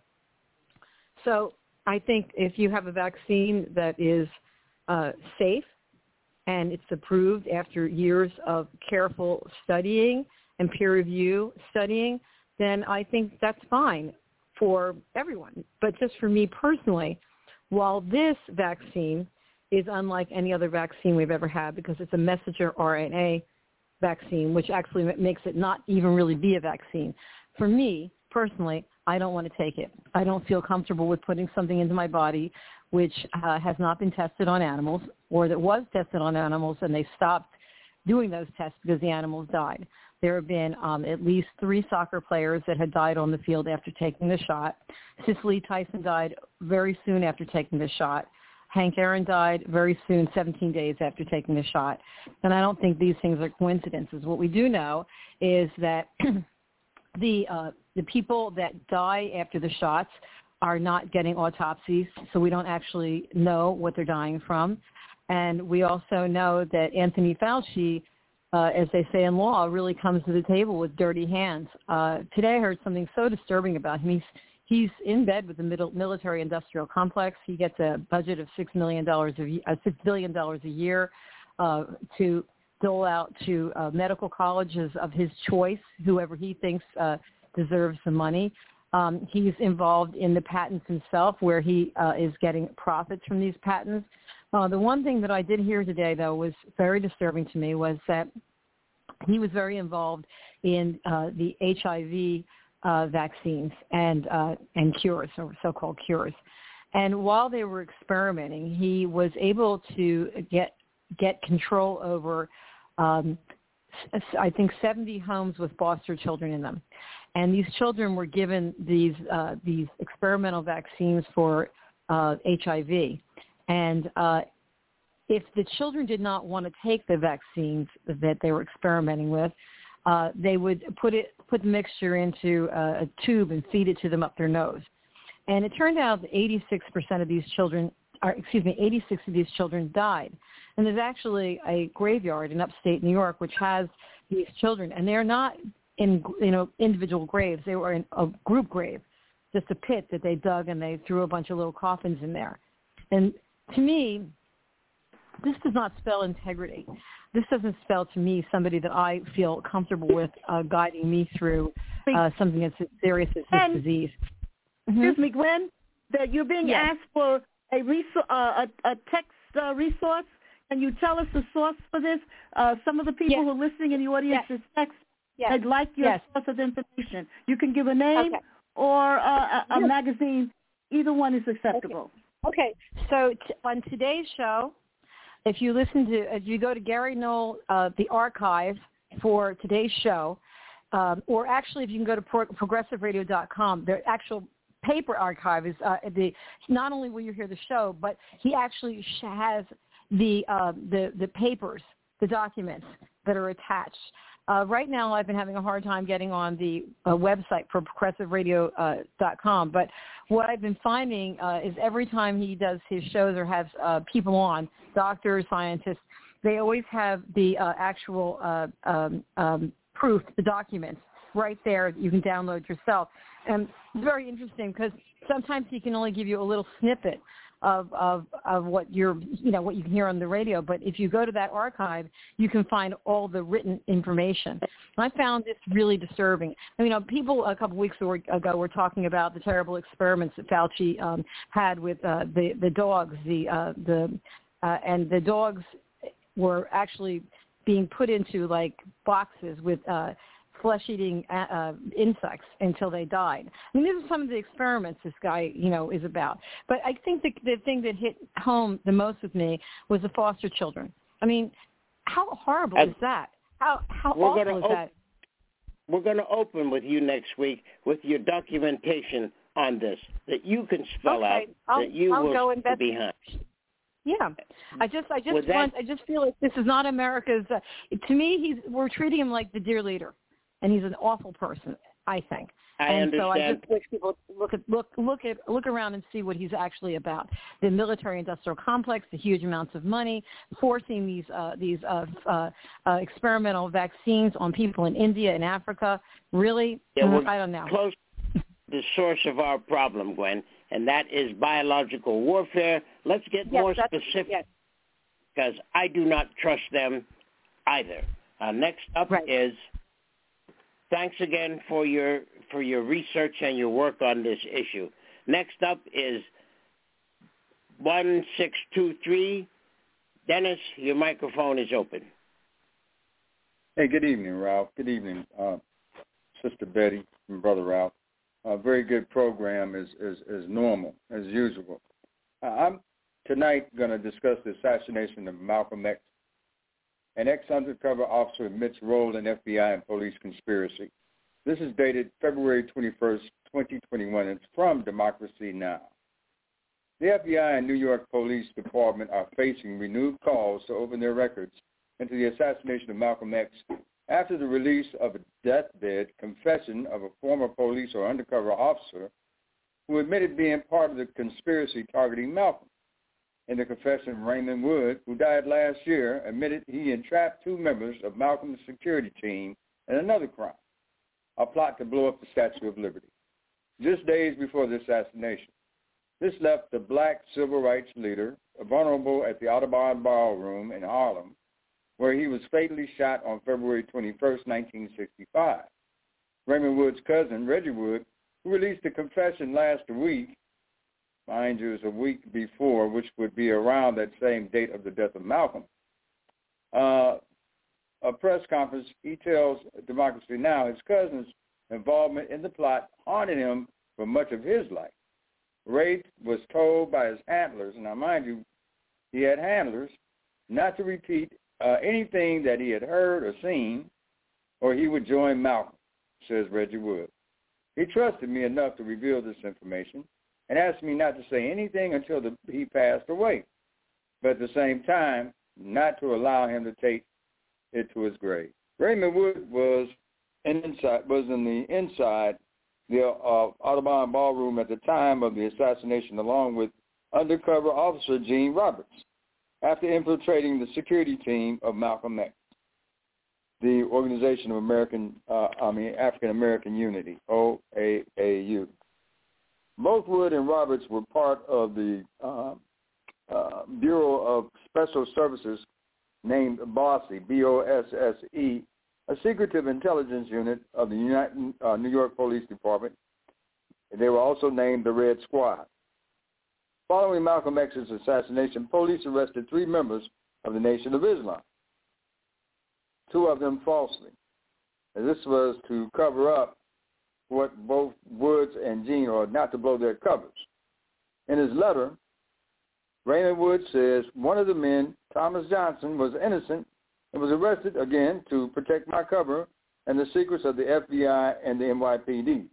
So I think if you have a vaccine that is uh, safe, and it's approved after years of careful studying and peer review studying, then I think that's fine for everyone. But just for me personally, while this vaccine is unlike any other vaccine we've ever had because it's a messenger R N A vaccine, which actually makes it not even really be a vaccine. For me, personally, I don't want to take it. I don't feel comfortable with putting something into my body which uh, has not been tested on animals, or that was tested on animals and they stopped doing those tests because the animals died. There have been um, at least three soccer players that had died on the field after taking the shot. Cicely Tyson died very soon after taking the shot. Hank Aaron died very soon, seventeen days after taking the shot. And I don't think these things are coincidences. What we do know is that the uh, the people that die after the shots are not getting autopsies, so we don't actually know what they're dying from. And we also know that Anthony Fauci, uh, as they say in law, really comes to the table with dirty hands. Uh, today I heard something so disturbing about him. He's, he's in bed with the middle, military-industrial complex. He gets a budget of six million dollars a, uh, six billion dollars a year uh, to dole out to uh, medical colleges of his choice, whoever he thinks uh, deserves the money. Um, he's involved in the patents himself, where he uh, is getting profits from these patents. Uh, the one thing that I did hear today, though, was very disturbing to me, was that he was very involved in uh, the H I V uh, vaccines and uh, and cures, or so-called cures. And while they were experimenting, he was able to get get control over, um, I think, seventy homes with foster children in them. And these children were given these uh, these experimental vaccines for uh, H I V. And uh, if the children did not want to take the vaccines that they were experimenting with, uh, they would put it put the mixture into a, a tube and feed it to them up their nose. And it turned out that eighty-six percent of these children, or excuse me, eighty-six of these children died. And there's actually a graveyard in upstate New York which has these children, and they're not in, you know, individual graves. They were in a group grave, just a pit that they dug, and they threw a bunch of little coffins in there. And to me, this does not spell integrity. This doesn't spell to me somebody that I feel comfortable with uh, guiding me through uh, something as serious as this and, disease. Excuse mm-hmm. me, Gwen, that you're being yes. asked for a, res- uh, a, a text uh, resource? Can you tell us the source for this? Uh, some of the people yes. who are listening in the audience yes. suspect yes. they'd like your yes. source of information. You can give a name okay. or uh, a, a yes. magazine. Either one is acceptable. Okay. okay. So t- on today's show, if you listen to, if you go to Gary Knoll, uh, the archive for today's show, um, or actually if you can go to pro- progressive radio dot com, their actual paper archive is uh, the. Not only will you hear the show, but he actually sh- has the uh, the the papers, the documents that are attached. Uh, right now, I've been having a hard time getting on the uh, website for progressive radio dot com, but what I've been finding uh, is every time he does his shows or has uh, people on, doctors, scientists, they always have the uh, actual uh, um, um, proof, the documents, right there. You can download yourself. And it's very interesting because sometimes he can only give you a little snippet of, of of what you're, you know, what you can hear on the radio. But if you go to that archive, you can find all the written information. And I found this really disturbing. I mean, you know, people a couple weeks ago were talking about the terrible experiments that Fauci um, had with uh, the the dogs, the uh, the uh, and the dogs were actually being put into like boxes with uh, flesh-eating uh, insects until they died. I mean, these are some of the experiments this guy, you know, is about. But I think the, the thing that hit home the most with me was the foster children. I mean, how horrible and is that? How how we're awful gonna is op- that? We're going to open with you next week with your documentation on this that you can spell okay. out I'll, that you I'll will go be behind. Yeah, I just, I just With that- want, I just feel like this is not America's. Uh, to me, he's, we're treating him like the dear leader, and he's an awful person, I think. I and understand. so I just wish people look at, look, look at, look around and see what he's actually about. The military-industrial complex, the huge amounts of money, forcing these, uh, these uh, uh, uh, experimental vaccines on people in India and Africa. Really, Yeah, we're I don't know. Close to the source of our problem, Gwen, and that is biological warfare. Let's get yes, more that's, specific, yes. because I do not trust them either. Uh, next up right. is thanks again for your for your research and your work on this issue. Next up is one six two three. Dennis, your microphone is open. Hey, good evening, Ralph. Good evening, uh, Sister Betty and Brother Ralph. A very good program as, as, as normal, as usual. Uh, I'm tonight going to discuss the assassination of Malcolm X, an ex-undercover officer admits role in F B I and police conspiracy. This is dated February twenty-first, twenty twenty-one. It's from Democracy Now! The F B I and New York Police Department are facing renewed calls to open their records into the assassination of Malcolm X after the release of a deathbed confession of a former police or undercover officer who admitted being part of the conspiracy targeting Malcolm. In the confession, Raymond Wood, who died last year, admitted he entrapped two members of Malcolm's security team in another crime, a plot to blow up the Statue of Liberty, just days before the assassination. This left the black civil rights leader vulnerable at the Audubon Ballroom in Harlem, where he was fatally shot on February twenty-first, nineteen sixty-five. Raymond Wood's cousin, Reggie Wood, who released a confession last week, mind you, it was a week before, which would be around that same date of the death of Malcolm. Uh, a press conference, he tells Democracy Now! His cousin's involvement in the plot haunted him for much of his life. Ray was told by his handlers, and now mind you, he had handlers, not to repeat uh, anything that he had heard or seen, or he would join Malcolm, says Reggie Wood. He trusted me enough to reveal this information and asked me not to say anything until the, he passed away, but at the same time, not to allow him to take it to his grave. Raymond Wood was in, inside, was in the inside the uh, Audubon Ballroom at the time of the assassination, along with undercover officer Gene Roberts, after infiltrating the security team of Malcolm X, the Organization of American, uh, I mean African American Unity, O A A U. Both Wood and Roberts were part of the uh, uh, Bureau of Special Services named BOSSE, B O S S E, a secretive intelligence unit of the United, uh, New York Police Department. They were also named the Red Squad. Following Malcolm X's assassination, police arrested three members of the Nation of Islam, two of them falsely. And this was to cover up what both Woods and Gene, or not to blow their covers. In his letter, Raymond Woods says, one of the men, Thomas Johnson, was innocent and was arrested again to protect my cover and the secrets of the F B I and the N Y P D.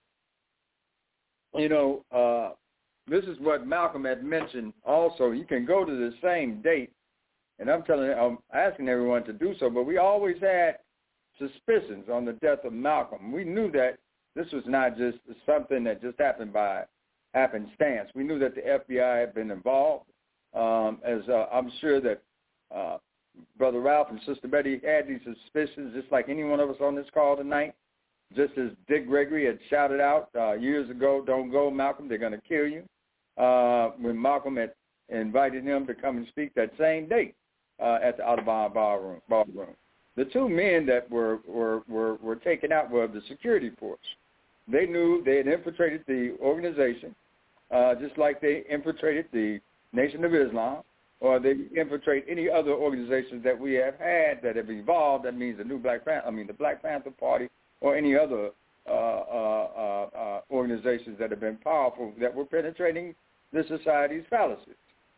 You know, uh, this is what Malcolm had mentioned also. You can go to the same date, and I'm telling, I'm asking everyone to do so, but we always had suspicions on the death of Malcolm. We knew that this was not just something that just happened by happenstance. We knew that the F B I had been involved, um, as uh, I'm sure that uh, Brother Ralph and Sister Betty had these suspicions, just like any one of us on this call tonight. Just as Dick Gregory had shouted out uh, years ago, don't go, Malcolm, they're going to kill you, uh, when Malcolm had invited him to come and speak that same day uh, at the Audubon ballroom, ballroom. The two men that were, were, were, were taken out were the security force. They knew they had infiltrated the organization, uh, just like they infiltrated the Nation of Islam, or they infiltrate any other organizations that we have had that have evolved. That means the new Black Panther, I mean the Black Panther Party, or any other uh, uh, uh, uh, organizations that have been powerful that were penetrating the society's fallacies.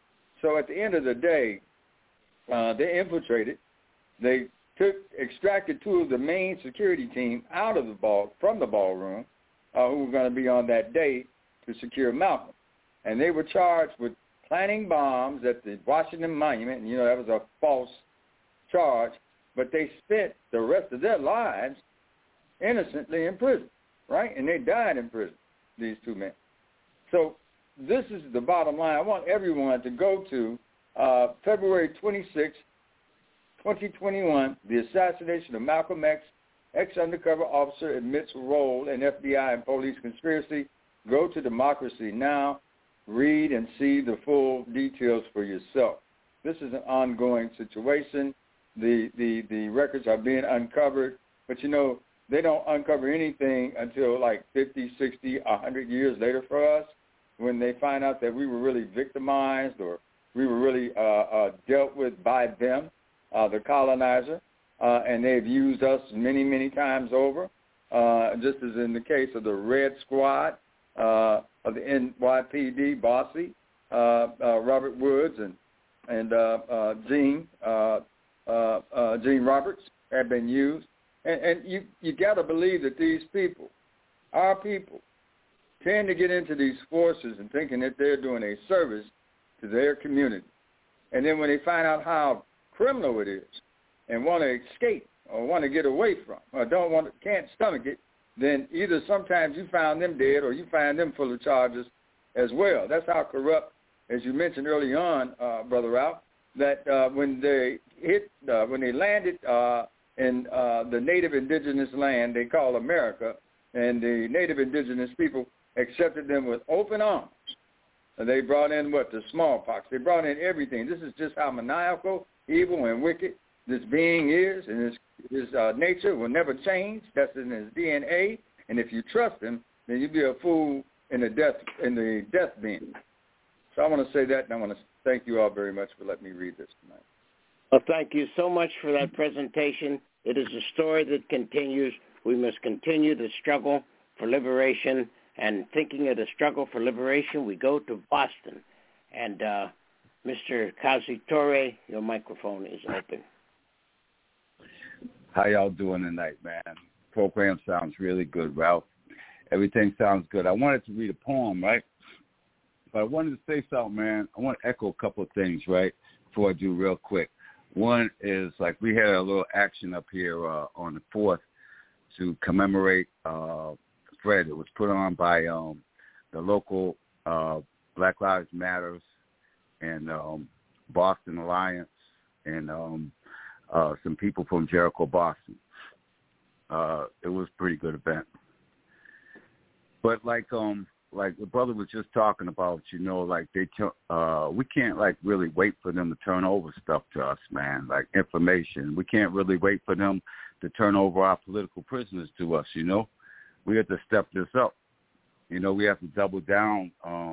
So at the end of the day, uh, they infiltrated. They took, extracted two of the main security team out of the ball, from the ballroom, uh, who were going to be on that day to secure Malcolm. And they were charged with planting bombs at the Washington Monument, and, you know, that was a false charge, but they spent the rest of their lives innocently in prison, right? And they died in prison, these two men. So this is the bottom line. I want everyone to go to uh, February twenty-sixth, twenty twenty-one, the assassination of Malcolm X, ex-undercover officer admits role in F B I and police conspiracy. Go to Democracy Now!, read and see the full details for yourself. This is an ongoing situation. The, the, the records are being uncovered, but, you know, they don't uncover anything until like fifty, sixty, one hundred years later for us, when they find out that we were really victimized or we were really uh, uh, dealt with by them, uh, the colonizer, uh, and they've used us many, many times over, uh, just as in the case of the Red Squad uh, of the N Y P D, Bossy, uh, uh, Robert Woods, and, and uh, uh, Gene, uh, uh, uh, Gene Roberts have been used. And, and you you got to believe that these people, our people, tend to get into these forces and thinking that they're doing a service to their community. And then when they find out how criminal it is and want to escape or want to get away from or don't want to, can't stomach it, then either sometimes you find them dead or you find them full of charges as well. That's how corrupt, as you mentioned early on, uh, Brother Ralph, that uh, when they hit, uh, when they landed uh, in uh, the native indigenous land they call America, and the native indigenous people accepted them with open arms. And they brought in what? The smallpox. They brought in everything. This is just how maniacal, evil, and wicked this being is, and his, his uh, nature will never change. That's in his D N A. And if you trust him, then you'll be a fool in the death in the death bin. So I want to say that, and I want to thank you all very much for letting me read this tonight. Well, thank you so much for that presentation. It is a story that continues. We must continue the struggle for liberation. And thinking of the struggle for liberation, we go to Boston. And uh, Mister Kazi Torre, your microphone is open. How y'all doing tonight, man? Program sounds really good, Ralph. Everything sounds good. I wanted to read a poem, right? But I wanted to say something, man. I want to echo a couple of things, right, before I do real quick. One is, like, we had a little action up here uh, on the fourth to commemorate uh, Fred. It was put on by um, the local uh, Black Lives Matters and um, Boston Alliance and um, uh, some people from Jericho, Boston. Uh, it was a pretty good event. But like um, like the brother was just talking about, you know, like they t- uh, we can't like really wait for them to turn over stuff to us, man. Like information, we can't really wait for them to turn over our political prisoners to us. You know, we have to step this up. You know, we have to double down. Um,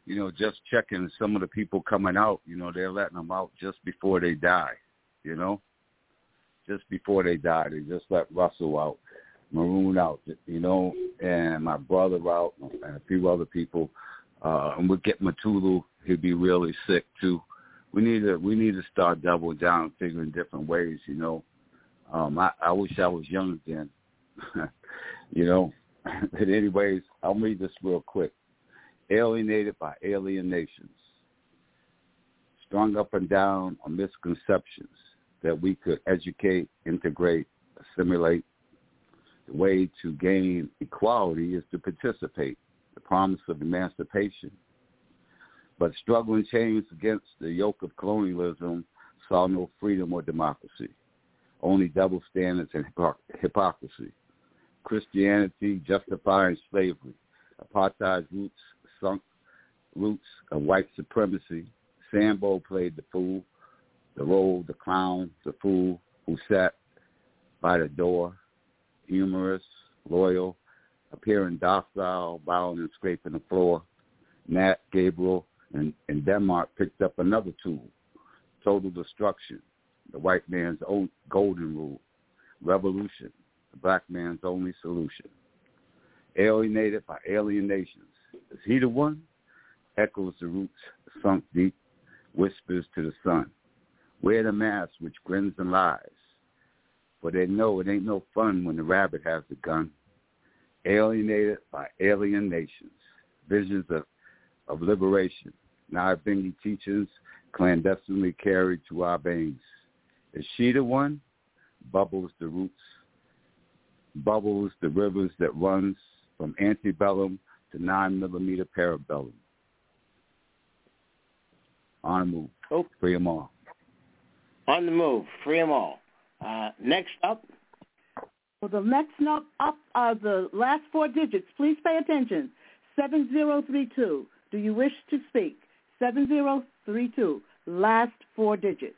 you know, just checking some of the people coming out, you know, they're letting them out just before they die, you know, just before they die. They just let Russell out, Maroon out, you know, and my brother out and a few other people. Uh, and we'll get Matulu. He'll be really sick, too. We need to we need to start doubling down, figuring different ways, you know. Um, I, I wish I was young again, you know. But anyways, I'll read this real quick. Alienated by alien nations, strung up and down on misconceptions that we could educate, integrate, assimilate. The way to gain equality is to participate, the promise of emancipation. But struggling chains against the yoke of colonialism saw no freedom or democracy, only double standards and hypocrisy. Christianity justifying slavery, apartheid's roots sunk roots of white supremacy. Sambo played the fool, the role, the clown, the fool who sat by the door, humorous, loyal, appearing docile, bowing and scraping the floor. Nat, Gabriel, and, and Denmark picked up another tool, total destruction, the white man's own golden rule, revolution, the black man's only solution. Alienated by alien nations. Is he the one? Echoes the roots sunk deep, whispers to the sun. Wear the mask which grins and lies, for they know it ain't no fun when the rabbit has the gun. Alienated by alien nations. Visions of, of liberation. Nyabingi teachings clandestinely carried to our veins. Is she the one? Bubbles the roots. Bubbles the rivers that runs from antebellum to nine millimeter parabellum. On the move. Oh. Free them all. On the move. Free them all. Uh, next up. Well, the next up, up are the last four digits. Please pay attention. seven zero three two. Do you wish to speak? seven zero three two. Last four digits.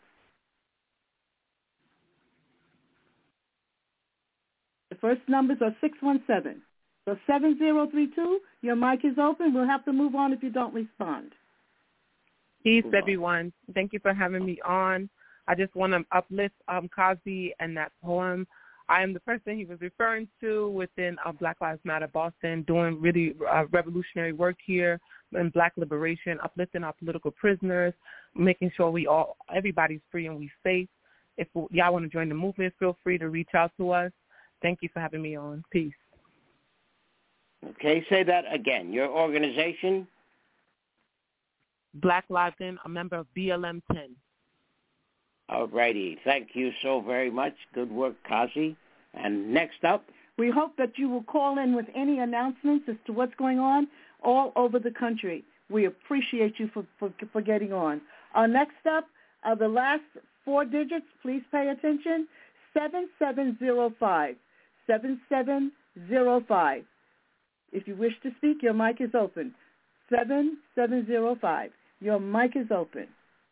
The first numbers are six one seven. So seven zero three two, your mic is open. We'll have to move on if you don't respond. Peace, everyone. Thank you for having me on. I just want to uplift um, Kazi and that poem. I am the person he was referring to within uh, Black Lives Matter Boston, doing really uh, revolutionary work here in Black liberation, uplifting our political prisoners, making sure we all, everybody's free and we safe. If y'all want to join the movement, feel free to reach out to us. Thank you for having me on. Peace. Okay, say that again. Your organization? Black Lives In, a member of B L M ten. All righty. Thank you so very much. Good work, Kazi. And next up? We hope that you will call in with any announcements as to what's going on all over the country. We appreciate you for, for, for getting on. Uh, next up are the last four digits. Please pay attention. seven seven zero five. seven seven zero five. If you wish to speak, your mic is open. seven seven zero five. Your mic is open.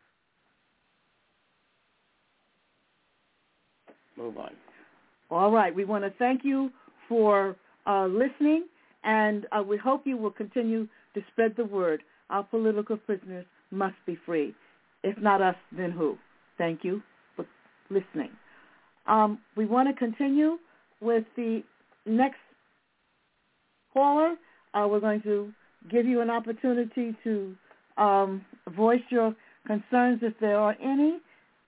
Move on. All right. We want to thank you for uh, listening, and uh, we hope you will continue to spread the word. Our political prisoners must be free. If not us, then who? Thank you for listening. Um, we want to continue with the next caller. Uh, we're going to give you an opportunity to um, voice your concerns if there are any.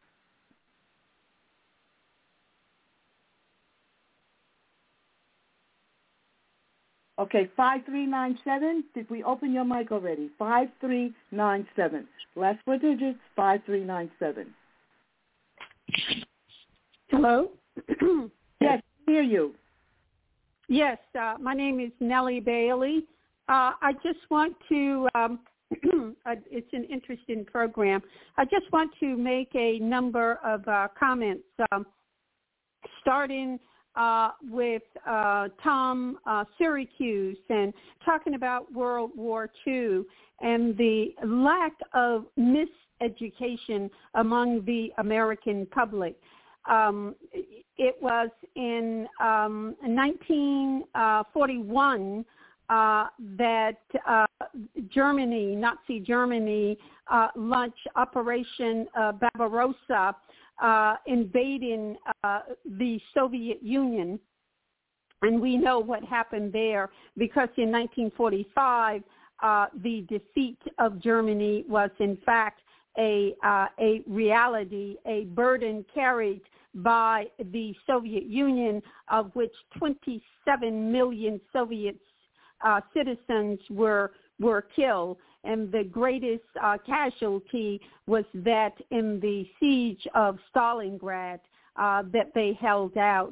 Okay, five three nine seven. Did we open your mic already? five three nine seven. Last four digits, five three nine seven. Hello? Yes, I hear you. Yes, uh, my name is Nellie Bailey. Uh, I just want to, um, uh, it's an interesting program. I just want to make a number of uh, comments, um, starting uh, with uh, Tom uh, Syracuse and talking about World War Two and the lack of miseducation among the American public. Um, it was in um, nineteen forty-one uh, that uh, Germany, Nazi Germany, uh, launched Operation uh, Barbarossa, uh, invading uh, the Soviet Union. And we know what happened there, because in nineteen forty-five, uh, the defeat of Germany was in fact a uh, a reality, a burden carried by the Soviet Union, of which twenty-seven million Soviet uh, citizens were were killed. And the greatest uh, casualty was that in the siege of Stalingrad uh, that they held out.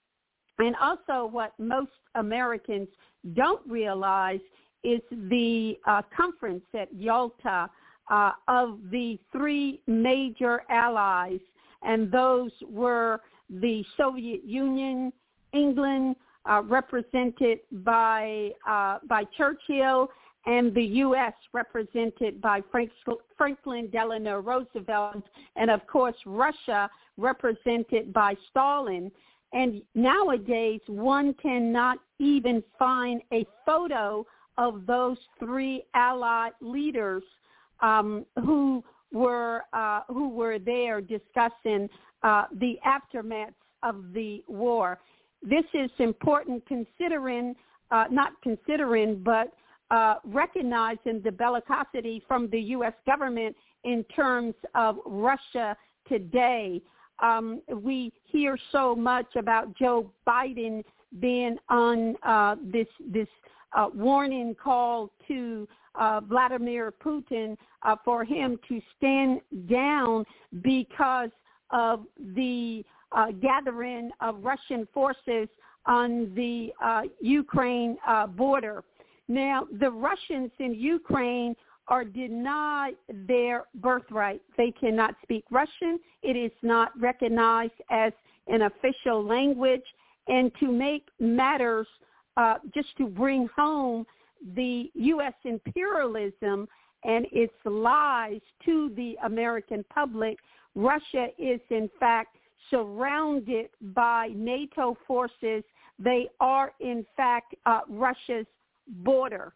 And also what most Americans don't realize is the uh, conference at Yalta uh, of the three major allies, and those were the Soviet Union, England, uh, represented by uh, by Churchill, and the U S represented by Frank, Franklin Delano Roosevelt, and of course Russia represented by Stalin. And nowadays, one cannot even find a photo of those three Allied leaders um, who were uh, who were there discussing uh, the aftermath of the war. This is important, considering uh, not considering, but uh, recognizing the bellicosity from the U S government in terms of Russia today. Um, we hear so much about Joe Biden being on uh, this this uh, warning call to uh, Vladimir Putin uh, for him to stand down because of the uh, gathering of Russian forces on the uh, Ukraine uh, border. Now, the Russians in Ukraine are denied their birthright. They cannot speak Russian. It is not recognized as an official language. And to make matters, uh, just to bring home the U S imperialism and its lies to the American public, Russia is in fact surrounded by NATO forces. They are in fact uh, Russia's border.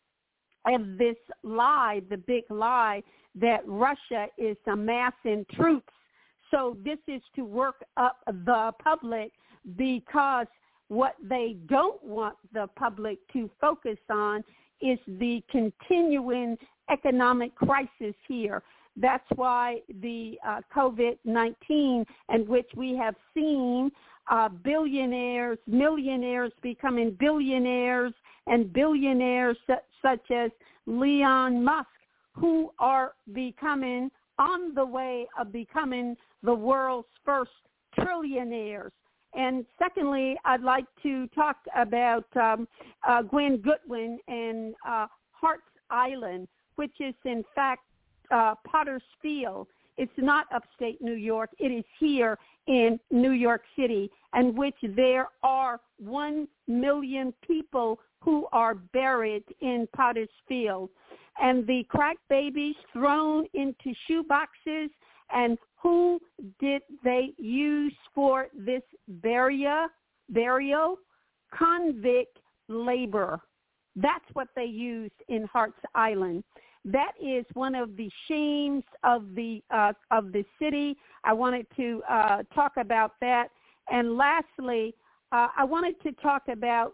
And this lie, the big lie, that Russia is amassing troops. So this is to work up the public, because what they don't want the public to focus on is the continuing economic crisis here. That's why the uh, COVID nineteen, in which we have seen uh, billionaires, millionaires becoming billionaires, and billionaires su- such as Elon Musk, who are becoming, on the way of becoming the world's first trillionaires. And secondly, I'd like to talk about um, uh, Gwen Goodwin and uh, Hart's Island, which is in fact uh, Potter's Field. It's not upstate New York. It is here in New York City, in which there are one million people who are buried in Potter's Field. And the crack babies thrown into shoe boxes, and who did they use for this burial? Burial? Convict labor. That's what they used in Hart's Island. That is one of the shames of the uh, of the city. I wanted to uh, talk about that. And lastly, uh, I wanted to talk about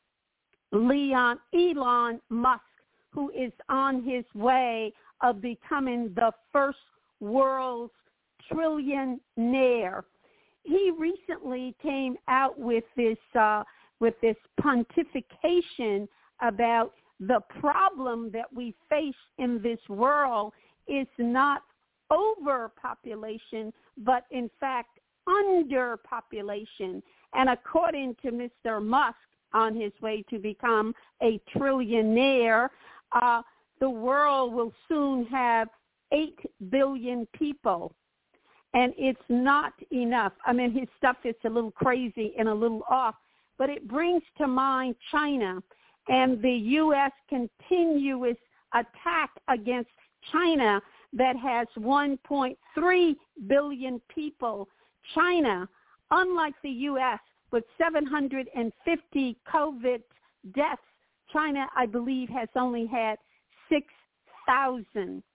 Leon Elon Musk, who is on his way of becoming the first world's trillionaire. He recently came out with this uh, with this pontification about the problem that we face in this world is not overpopulation, but in fact underpopulation. And according to Mister Musk, on his way to become a trillionaire, uh, the world will soon have eight billion people. And it's not enough. I mean, his stuff is a little crazy and a little off, but it brings to mind China and the U S continuous attack against China that has one point three billion people. China, unlike the U S, with seven hundred fifty COVID deaths, China, I believe, has only had six thousand.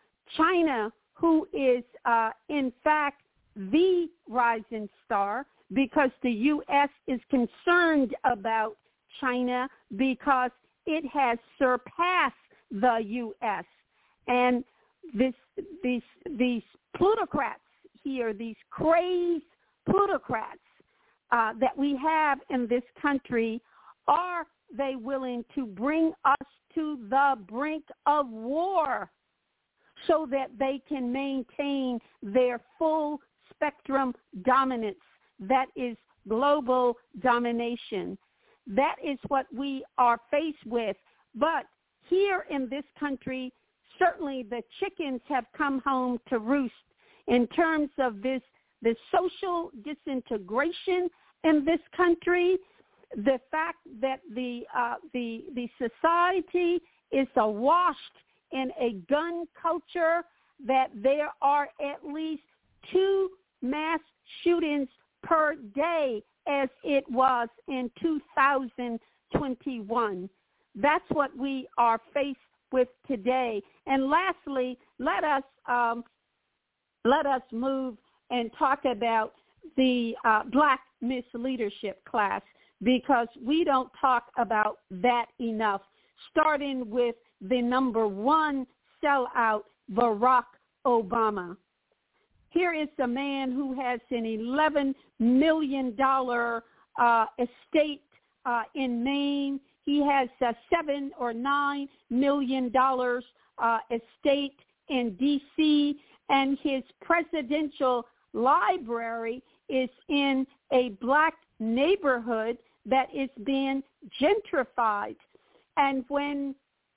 China, who is, uh, in fact, the rising star, because the U S is concerned about China because it has surpassed the U S. And this, these, these plutocrats here, these crazed plutocrats uh, that we have in this country, are they willing to bring us to the brink of war so that they can maintain their full spectrum dominance? That is global domination. That is what we are faced with. But here in this country, certainly the chickens have come home to roost in terms of this, the social disintegration in this country, the fact that the uh, the the society is awash in a gun culture, that there are at least two mass shootings per day as it was in two thousand twenty-one. That's what we are faced with today. And lastly, let us um, let us move and talk about the uh, Black Miss Leadership class, because we don't talk about that enough, starting with the number one sellout, Barack Obama. Here is a man who has an eleven million dollars uh, estate uh, in Maine. He has a seven or nine million dollars uh, estate in D C, and his presidential library is in a black neighborhood that is being gentrified. And when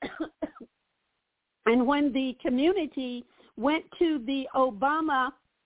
and when the community went to the Obama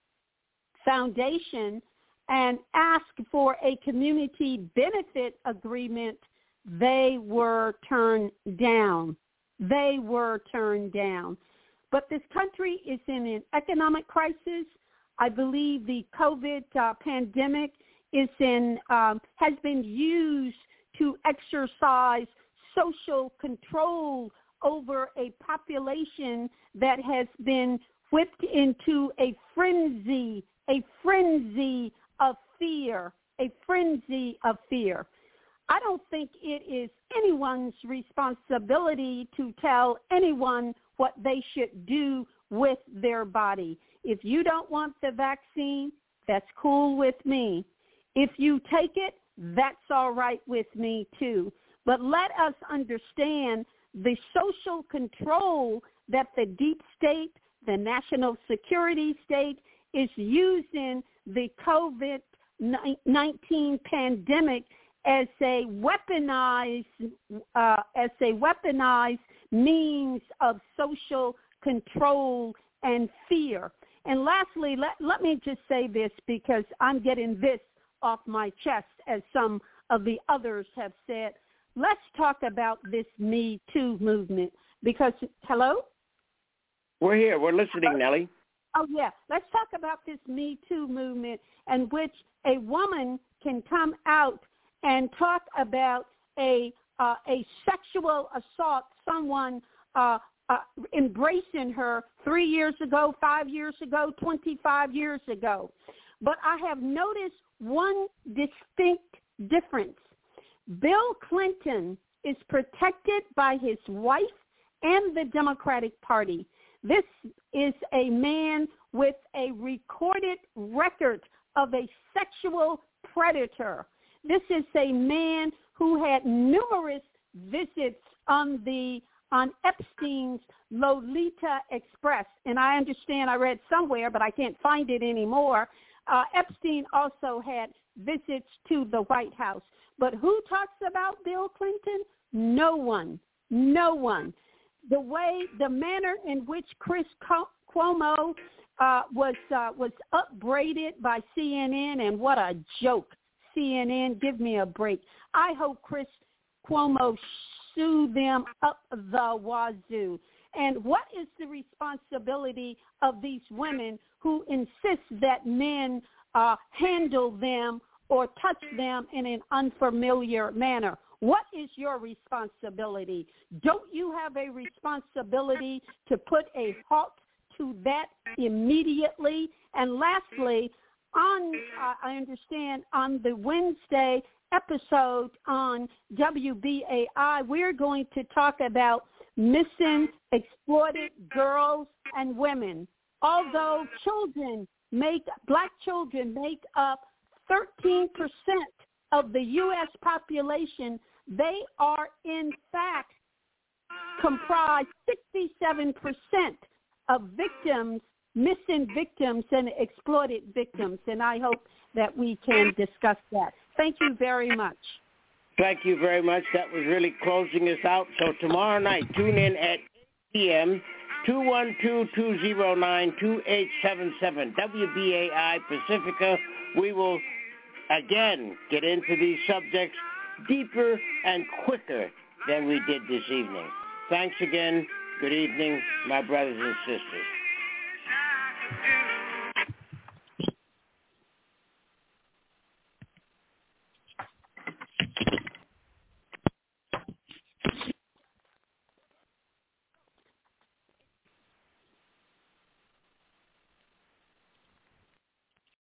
Foundation and asked for a community benefit agreement, they were turned down. They were turned down. But this country is in an economic crisis. I believe the COVID uh, pandemic is in um, has been used to exercise social control over a population that has been whipped into a frenzy, a frenzy of fear, a frenzy of fear. I don't think it is anyone's responsibility to tell anyone what they should do with their body. If you don't want the vaccine, that's cool with me. If you take it, that's all right with me too. But let us understand the social control that the deep state, the national security state, is using the COVID nineteen pandemic as a weaponized uh, as a weaponized means of social control and fear. And lastly, let, let me just say this, because I'm getting this off my chest, as some of the others have said. Let's talk about this Me Too movement, because, hello? We're here. We're listening, Nellie. Oh, yeah. Let's talk about this Me Too movement, in which a woman can come out and talk about a uh, a sexual assault, someone uh, uh, embracing her three years ago, five years ago, twenty-five years ago. But I have noticed one distinct difference. Bill Clinton is protected by his wife and the Democratic Party. This is a man with a recorded record of a sexual predator. This is a man who had numerous visits on the on Epstein's Lolita Express. And I understand, I read somewhere, but I can't find it anymore, uh, Epstein also had visits to the White House. But who talks about Bill Clinton? No one. No one. The way, the manner in which Chris Cuomo uh, was uh, was upbraided by C N N, and what a joke. C N N, give me a break. I hope Chris Cuomo sue them up the wazoo. And what is the responsibility of these women who insist that men uh, handle them or touch them in an unfamiliar manner? What is your responsibility? Don't you have a responsibility to put a halt to that immediately? And lastly, on uh, I understand on the Wednesday episode on W B A I, we're going to talk about missing, exploited girls and women. Although children make, black children make up thirteen percent of the U S population, they are in fact comprise sixty-seven percent of victims, missing victims and exploited victims. And I hope that we can discuss that. Thank you very much. Thank you very much. That was really closing us out. So tomorrow night, tune in at eight p.m., two one two, two zero nine, two eight seven seven, W B A I Pacifica. We will, again, get into these subjects deeper and quicker than we did this evening. Thanks again. Good evening, my brothers and sisters.